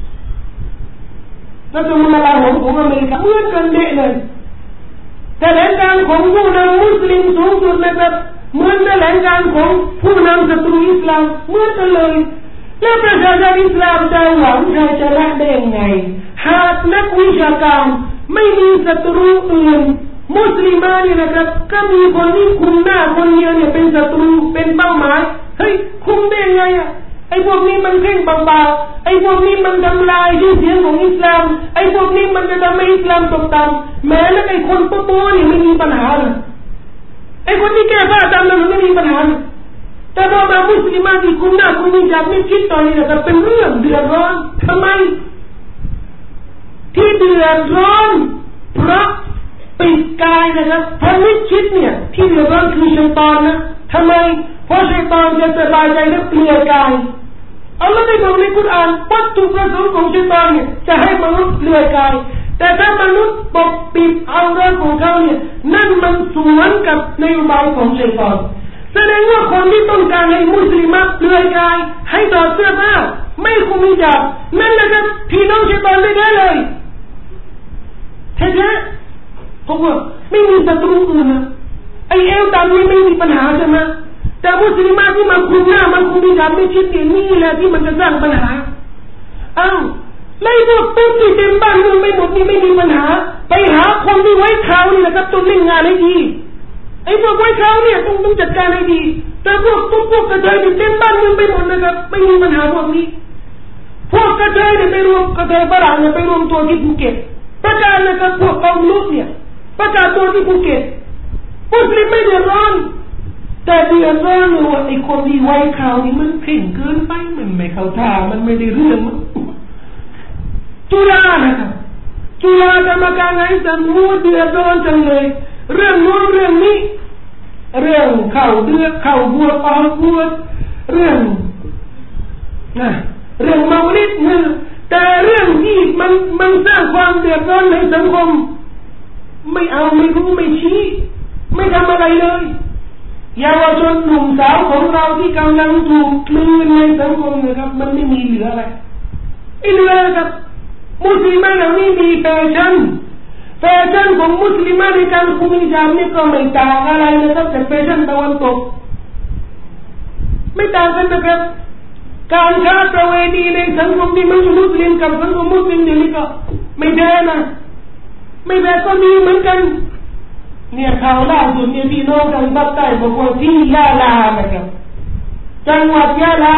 [SPEAKER 1] รัฐมนตรีลาโหมของอเมริกาเหมือนกันเด๊ะเลยแถลงการของผู้นำมุสลิมสูงสุดนะครับเหมือนแถลงการของผู้นำศัตรูอิสลามเหมือนกันเลยและประชาชนอิสลามจะหวังชัยชนะได้ยังไงหากนักวิชาการไม่มีศัตรูอื่นมุสลิมานี่นะครับก็มีคนที่คุมหน้าคนเดียวเนี่ยเป็นศัตรูเป็นเป้าหมายเฮ้ยคุมได้ยังไงอ่ะไอ้พวกนี้มันเพ่งเบาๆไอ้พวกนี้มันทำลายชื่อเสียงของอิสลามไอ้พวกนี้มันจะทำให้อิสลามตกต่ำแม้แล้วไอ้คนโตๆนี่ไม่มีปัญหาเลยไอ้คนที่แก้ผ้าตามนั้นมันไม่มีปัญหาแต่พอมามุสลิมาที่คุมหน้าคุมนิจาบไม่คิดตอนนี้นะครับเป็นเรื่องเดือดร้อนทำไมที่เดือดร้อนเพราะปิดกายนะครับพระมิตรชิดเนี่ยที่เดือดร้อนคือชัยฏอนนะทำไมเพราะชัยฏอนจะสบายใจและเปลือยกายอัลลอฮฺได้บอกในกุรอานวัตถุประสงค์ของชัยฏอนเนี่ยจะให้มนุษย์เปลือยกายแต่ถ้ามนุษย์ปกปิดเอาเรื่องของเขาเนี่ยนั่นมันสวนกับนโยบายของชัยฏอนแสดงว่าคนที่ต้องการให้มุสลิมเปลือยกายให้ถอดเสื้อผ้าไม่คุมฮิญาบนั่นนะครับพี่น้องชัยฏอนแท้ๆเลยแท้ๆเพราะว่าไม่มีศัตรูอื่นนะไอเอวดำนี่ไม่มีปัญหาใช่ไหมแต่มุสลิมที่มาคุมหน้ามาคุมฮิญาบไม่ชิดนี่นี่แหละที่มันจะสร้างปัญหาอ้าวไล่พวกตุ๊กที่เต็มบ้านเมืองไม่หมดนี่ไม่มีปัญหาไปหาคนที่ไว้คราวนี่แหละครับต้องเล่นงานให้ดีไอ้พวกไว้คราวเนี่ยต้องต้องจัดการให้ดีแต่พวกตุ๊กพวกกระเทยนี่เต็มบ้านเมืองไปหมดนะครับไม่มีปัญหาพวกนี้พวกกระเทยเนี่ยไปรวมกระเทยฝรั่งเนี่ยไปรวมตัวที่ภูเก็ตประกาศนะครับพวกกองลุกเนี่ยประกาศตัวที่ภูเก็ตมุสลิมไม่เดือดร้อนแต่เดือดร้อนเลยว่าไอ้คนที่ไว้คราวนี่มันเพ่งเกินไปมันไม่เข้าท่ามันไม่ได้เรื่องจุฬานะครับจุฬากรรมการไอ้สันหัวเดือดร้อนจังเลยเรื่องโน้นเรื่องนี้เรื่องเข้าเดือดเข้าบวชออกบวชเรื่องนะเรื่องเมาลิดมือแต่เรื่องที่มันมันสร้างความเดือดร้อนในสังคมไม่เอาไม่รู้ไม่ชี้ไม่ทำอะไรเลยเยาวชนหนุ่มสาวของเราที่กำลังถูกกลืนในสังคมนะครับมันไม่มีเหลืออะไรไอ้เหลือครับมุสลิมเหล่านี้มีแฟชั่นแฟชั่นของมุสลิมในการคุมฮิญาบนี่ก็ไม่ต่างอะไรนะครับจากแฟชั่นตะวันตกไม่ต่างกันนะครับการค้าประเวณีในสังคมที่ไม่ใช่มุสลิมกับสังคมมุสลิมเดี๋ยวนี้ก็ไม่แพ้นะไม่แพ้ก็มีเหมือนกันเนี่ยข่าวล่าสุดเนี่ยพี่น้องทางภาคใต้บอกว่าที่ยะลานะครับจังหวัดยะลา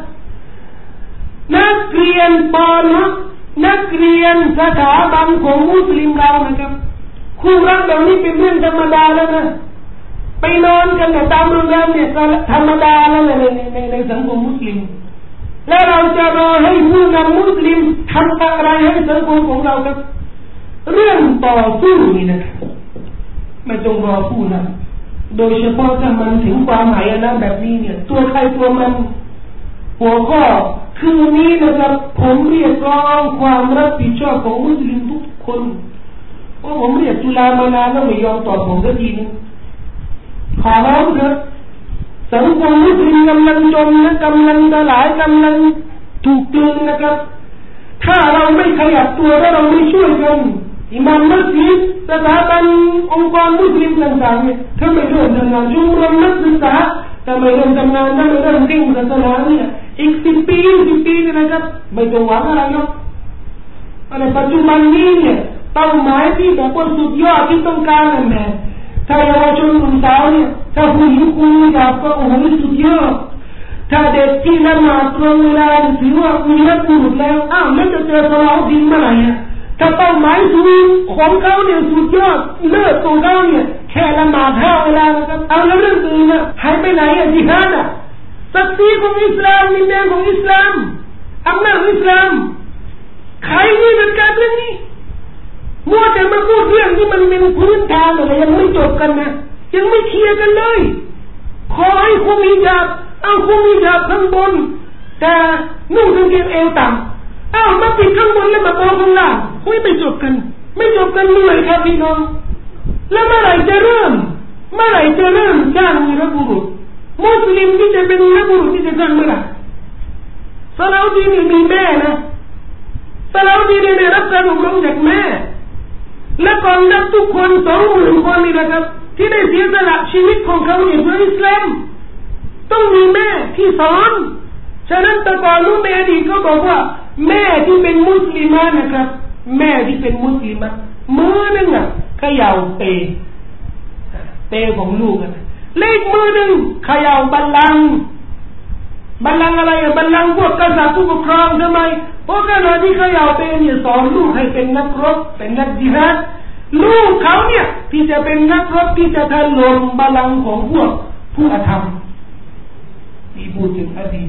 [SPEAKER 1] นักเรียนปอนะนักเรียนสถาบันของมุสลิมเรานะครับคู่รักแบบนี้เป็นเรื่องธรรมดาแล้วนะไปนอนกันแต่ตามโรงแรมเนี่ยก็ธรรมดาแล้วในในในในสังคมมุสลิมแล้วเราจะรอให้ผู้นำมุสลิมทำอะไรให้สังคมของเราครับเรื่องต่อสู้นี่นะครับไม่ต้องรอผู้นำโดยเฉพาะถ้ามันถึงความหมายนะแบบนี้เนี่ยตัวใครตัวมันหัวข้อคือนี้นะครับผมเรียกร้องความรับผิดชอบของมุสลิมทุกคนเพราะผมเรียกจุฬามานานแล้วไม่ยอมตอบผมสักทีนึงขอร้องเถอะสังคมมุสลิมกำลังจมนะกำลังสลายกำลังถูกกลืนนะครับถ้าเราไม่ขยับตัวถ้าเราไม่ช่วยกันอิหม่ามมัสยิดสถาบันองค์กรมุสลิมต่างๆเนี่ยถ้าไม่เริ่มทำงานชุมนุมนักศึกษาถ้าไม่เริ่มทำงานถ้าไม่เริ่มดิ่งศาสนาเนี่ยอีกสิบปีสิบปีนะครับไม่ต้องหวังอะไรหรอกในปัจจุบันนี้เนี่ยเป้าหมายที่แบบว่าสุดยอดที่ต้องการนั่นแหละถ้าเยาวชนหนุ่มสาวเนี่ยถ้าผู้หญิงคุยกับก็โอ้โหสุดยอดถ้าเด็กที่ละหมาดตรงเวลาถือว่ามีนักบุญแล้วอ้าวแล้วจะเจอสลาวดินเมื่อไหร่อ่ะถ้าเป้าหมายสูงของเขาเนี่ยสุดยอดเลิศของเขาเนี่ยแค่ละหมาดห้าเวลานะครับเอาแล้วเรื่องอื่นน่ะหายไปไหนอ่ะจิฮาดอ่ะศักดิ์ศรีของอิสลามนินแดนของอิสลามอำนาจอิสลามใครนี่เป็นการเรื่องนี้มัวแต่มาพูดเรื่องที่มันเป็นพื้นฐานอะไรยังไม่จบกันนะยังไม่เคลียร์กันเลยขอให้คุมฮิญาบเอาคุมฮิญาบข้างบนแต่นุ่งกางเกงเอวต่ำเอามาปิดข้างบนแล้วมาโปข้างล่างไม่ไปจบกันไม่จบกันเมื่อไหร่ครับพี่น้องแล้วเมื่อไหร่จะเริ่มเมื่อไหร่จะเริ่มสร้างวีรบุรุษมุสลิมที่จะเป็นวีรบุรุษที่จะสร้างเมื่อไหร่ซาลาอุดดีนมีแม่นะซาลาอุดดีนได้รับการอบรมจากแม่และกองทัพทุกคนสองหมื่นคนนี่นะครับที่ได้เสียสละชีวิตของเขาเนี่ยเพื่ออิสลามต้องมีแม่ที่สอนฉะนั้นตะกอนรู้แม่ดีก็บอกว่าแม่ที่เป็นมุสลิมนะครับแม่ที่เป็นมุสลิมมือหนึ่งอ่ะเขย่าเตะเตะของลูกอ่ะเลขมือหนึ่งเขย่าบัลลังก์บัลลังก์อะไรอ่ะบัลลังก์พวกกษัตริย์ผู้ปกครองทำไมเพราะขณะที่เขย่าเตะเนี่ยสอนลูกให้เป็นนักรบเป็นนักจิฮาดลูกเขาเนี่ยที่จะเป็นนักรบที่จะถล่มบัลลังก์ของพวกผู้อธรรมที่พูดถึงอดีต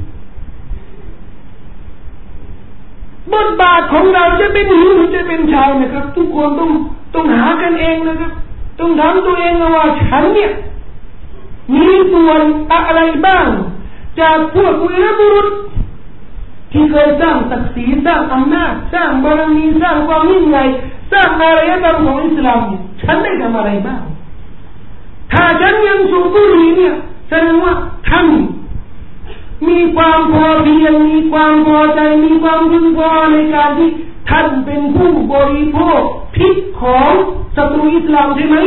[SPEAKER 1] บทบาทของเราจะเป็นหญิงหรือจะเป็นชายนะครับทุกคนต้องต้องหากันเองนะครับต้องถามตัวเองว่าฉันเนี่ยมีส่วนอะไรบ้างจากพวกวีรบุรุษที่เคยสร้างศักดิ์ศรีสร้างอำนาจสร้างบารมีสร้างความยิ่งใหญ่สร้างอารยธรรมของอิสลามฉันได้ทำอะไรบ้างถ้าฉันยังสูบบุหรี่เนี่ยแสดงว่าท่านมีความพอเพียงมีความพอใจมีความพึงพอในการที่ท่านเป็นผู้บริโภคพิษของศัตรูอิสลามใช่ไหม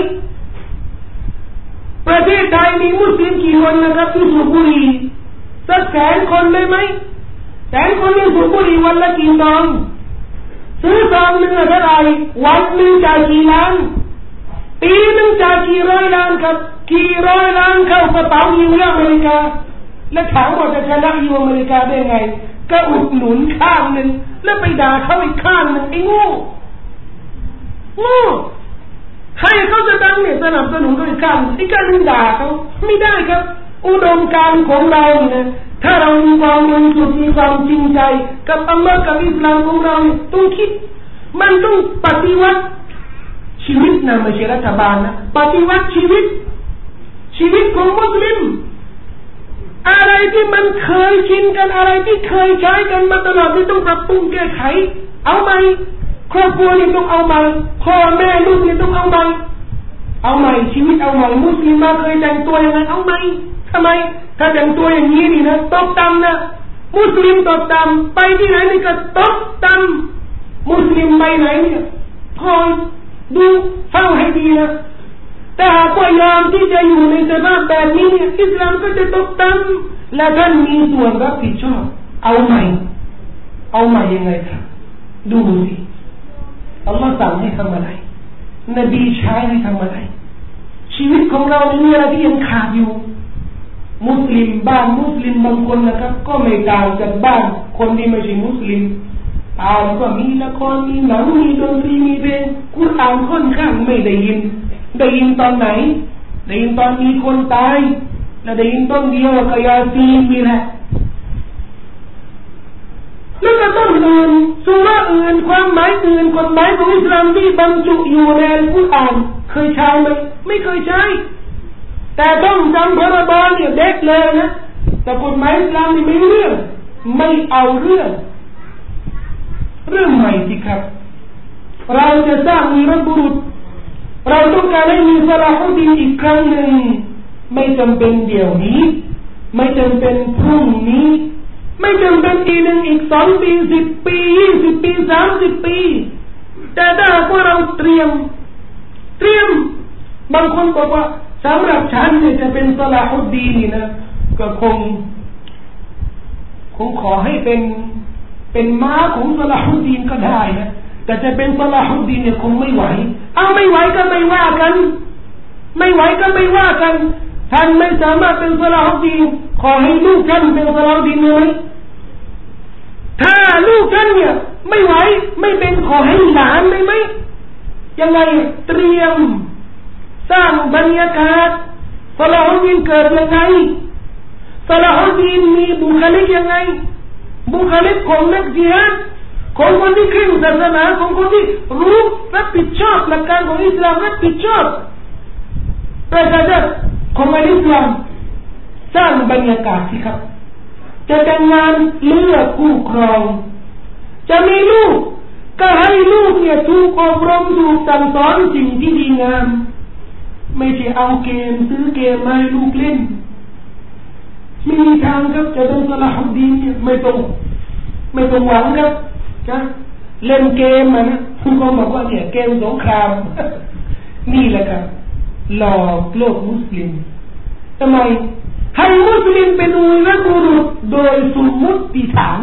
[SPEAKER 1] ประเทศไทยมีมุสลิมกี่คนนะครับที่สูบบุหรี่สักแสนคนได้ไหมแสนคนที่สูบบุหรี่วันละกี่ซองซื้อซองหนึ่งเท่าไหร่วันหนึ่งจ่ายกี่ล้านปีหนึ่งจ่ายกี่ร้อยล้านครับกี่ร้อยล้านเข้ากระเป๋าอยู่ที่อเมริกาและถามว่าจะชนะอยู่อเมริกาได้ไงก็อุดหนุนข้างหนึ่งแล้วไปด่าเขาอีกข้างหนึ่งไอ้โง่โง่ให้เขาจะดังเนี่ยสนับสนุนเขาอีกข้างไอ้ข้างนึงด่าเขาไม่ได้ครับอุดมการณ์ของเราเนี่ยถ้าเรามีความบริสุทธิ์มีความจริงใจกับอัลลอฮ์กับอิสลามของเราต้องคิดมันต้องปฏิวัติชีวิตนะไม่ใช่รัฐบาลนะปฏิวัติชีวิตชีวิตของมุสลิมอะไรที่มันเคยชินกันอะไรที่เคยใช้กันมาตลอดที่ต้องปรับปรุงแก้ไขเอาใหม่ครอบครัวนี่ต้องเอาใหม่พ่อแม่ลูกนี่ต้องเอาใหม่เอาใหม่ชีวิตเอาใหม่มุสลิมมาเคยแต่งตัวยังไงเอาใหม่ทำไมถ้าแต่งตัวอย่างนี้นี่นะตกต่ำนะมุสลิมตกต่ำไปที่ไหนนี่ก็ตกต่ำมุสลิมไปไหนเนี่ยคอยดูเฝ้าให้ดีนะแต่หากว่ายอมที่จะอยู่ในสภาพแบบนี้เนี่ยอิสลามก็จะตกต่และท่านมีส่วนรับผิดชอบเอาใหม่เอาใหม่ยังไงครับดูสิอัลลอฮ์สั่งให้ทำอะไรนบีใช้ให้ทำอะไรชีวิตของเราในมีอะไรที่ยังขาดอยู่มุสลิมบ้านมุสลิมบางคนนะครับก็ไม่ต่างจากบ้านคนที่ไม่ใช่มุสลิมอ่านก็มีละครมีหนังมีดนตรีมีเพลงกุรอานค่อนข้างไม่ได้ยินได้ยินตอนไหนได้ยินตอนมีคนตายและได้ยินต้นเดียวกยาซีนมีแหละแล้วก็ต้นอื่นสุราอื่นความหมายอื่นกฎหมายของอิสลามที่บรรจุอยู่ในอัลกุรอานเคยใช้ไหมไม่เคยใช้แต่ต้องจำพรบเนี่ยเด็กเลยนะแต่กฎหมายอิสลามนี่ไม่เรื่องไม่เอาเรื่องเรื่องใหม่สิครับเราจะสร้างวีรบุรุษเราต้องการให้มีซะลาฮุดดีนอีกครั้งหนึ่งไม่จำเป็นเดี๋ยวนี้ไม่จำเป็นพรุ่งนี้ไม่จำเป็นปีหนึ่งอีกสองปีสิบปียี่สิบปีสามสิบปีแต่ถ้าหากว่าเราเตรียมเตรียมบางคนบอกว่าสำหรับฉันเนี่ยจะเป็นซะลาฮุดดีนนี่นะก็คงคงขอให้เป็นเป็นม้าของซะลาฮุดดีนก็ได้นะแต่จะเป็นซะลาฮุดดีนเนี่ยคงไม่ไหวเอาไม่ไหวก็ไม่ว่ากันไม่ไหวก็ไม่ว่ากันท่านไม่สามารถเป็นซะลาฮุดดีนขอให้ลูกท่านเป็นซะลาฮุดดีนเลยถ้าลูกท่านเนี่ยไม่ไหวไม่เป็นขอให้หลานได้ไหมยังไงเตรียมสร้างบรรยากาศซะลาฮุดดีนเกิดยังไงซะลาฮุดดีนมีบุคลิกยังไงบุคลิกของนักจิฮาดของคนที่เข้มศาสนาของคนที่รู้รับผิดชอบหลักการของอิสลามรับผิดชอบประชาชนของอิสลามสร้างบรรยากาศสิครับจะแต่งงานเลือกคู่ครองจะมีลูกก็ให้ลูกเนี่ยถูกอบรมถูกสั่งสอนสิ่งที่ดีงามไม่ใช่เอาเกมซื้อเกมมาให้ลูกเล่นไม่มีทางครับจะเป็นซะลาฮุดดีนเนี่ยไม่ต้องไม่ต้องหวังครับนะเล่นเกมมานะคุณก็บอกว่าเนี่ยเกมสงครามนี่แหละครับหลอกโลกมุสลิมทำไมให้มุสลิมเป็นวีรบุรุษโดยสมมุติฐาน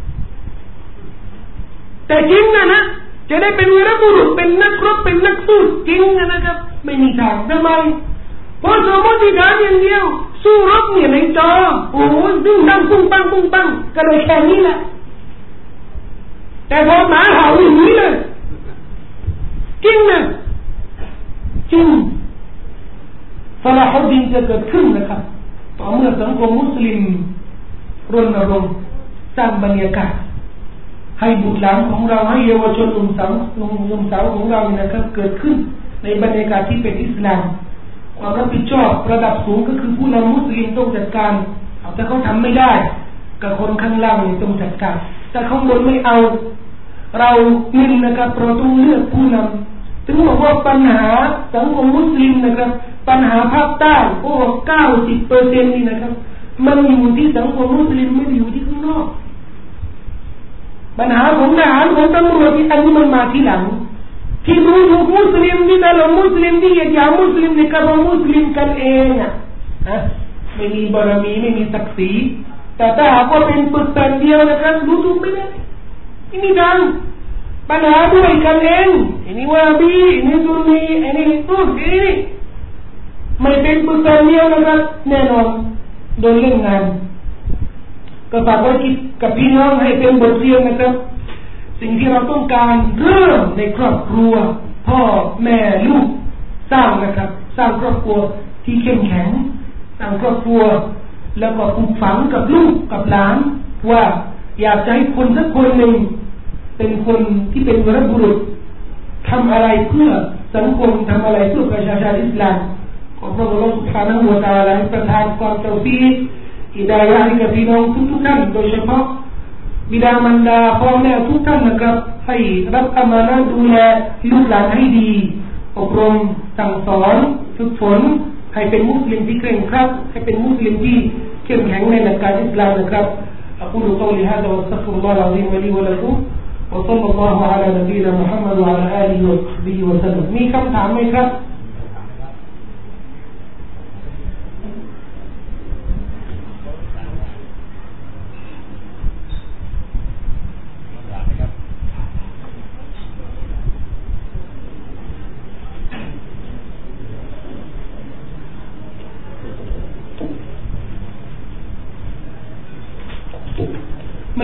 [SPEAKER 1] แต่จริงนะนะจะได้เป็นวีรบุรุษเป็นนักรบเป็นนักสู้จริงนะครับไม่มีทางทำไมเพราะสมมติฐานอย่างเดียวสู้รบเนี่ยในจอโอ้โหดึงดังปุ้งปังปุ้งปังก็เลยแค่นี้แหละแต่พอหมาเห่าอย่างนี้เลยจริงนะจริงซะลาฮุดดีนจะเกิดขึ้นนะครับต่อเมื่อสังคมมุสลิมรณรงค์สร้างบรรยากาศให้บุตรหลานของเราให้เยาวชนหนุ่มสาวหนุ่มสาวของเรานะครับเกิดขึ้นในบรรยากาศที่เป็นอิสลามความรับผิดชอบระดับสูงก็คือผู้นำมุสลิมต้องจัดการแต่เขาทำไม่ได้กับคนข้างล่างต้องจัดการแต่ข้างบนไม่เอาเราหนึ่งนะครับเราต้องเลือกผู้นำถึงบอกว่าปัญหาสังคมมุสลิมนะครับปัญหาภาคใต้โอ้เก้าสิบเปอร์เซ็นต์นี่นะครับมันอยู่ที่สังคมมุสลิมไม่ได้อยู่ที่ข้างนอกปัญหาของทหารของตำรวจที่อันนี้มันมาทีหลังที่รู้ถูกมุสลิมที่ตลกมุสลิมที่เหยียดหยามมุสลิมในกลุ่มมุสลิมกันเองอ่ะฮะไม่มีบารมีไม่มีศักดิ์ศรีแต่ถ้าหากว่าเป็นปึกแผ่นเดียวนะครับรู้ถูกไม่ได้ไม่มีทางปัญหาด้วยกันเองอันนี้ว่าบีอันนี้ซุนนีอันนี้นู่นอันนี้ไม่เป็นปึกแผ่นเดียวนะครับแน่นอนโดนเล่นงานก็ฝากไว้กับพี่น้องให้เป็นบทเรียนนะครับสิ่งที่เราต้องการเริ่มในครอบครัวพ่อแม่ลูกสร้างนะครับสร้างครอบครัวที่เข้มแข็งสร้างครอบครัวแล้วก็ปลูกฝังกับลูกกับหลานว่าอยากจะให้คนสักคนหนึ่งเป็นคนที่เป็นวีรบุรุษทำอะไรเพื่อสังคมทำอะไรเพื่อประชาชาติอิสลามขอพระองค์ سبحانه และ تعالى ประทานความเตาฟีกฮิดายะห์ให้กับพี่น้องทุกๆท่านโดยเฉพาะบิดามารดาพ่อแม่ทุกท่านนะครับให้รับอามานะห์ดูแลลูกหลานให้ดีอบรมสั่งสอนฝึกฝนให้เป็นมุสลิมที่เคร่งครัดให้เป็นมุสลิมที่เข้มแข็งในหลักการอิสลามนะครับأقول قولي هذا واستغفر الله العظيم لي ولكم وصلى الله على نبينا محمد وعلى آله وصحبه وسلم มีคำถามไหมครับ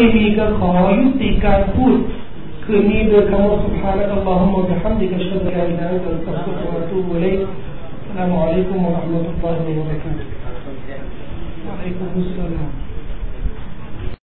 [SPEAKER 1] ไม่มีก็ขอยุติการพูดคืนนี้โดยคำว่า سبحانك اللهم وبحمدك أشهد أن لا إله إلا أنت أستغفرك وأتوب إليك السلام عليكم ورحمة الله وبركاته وعليكم السلام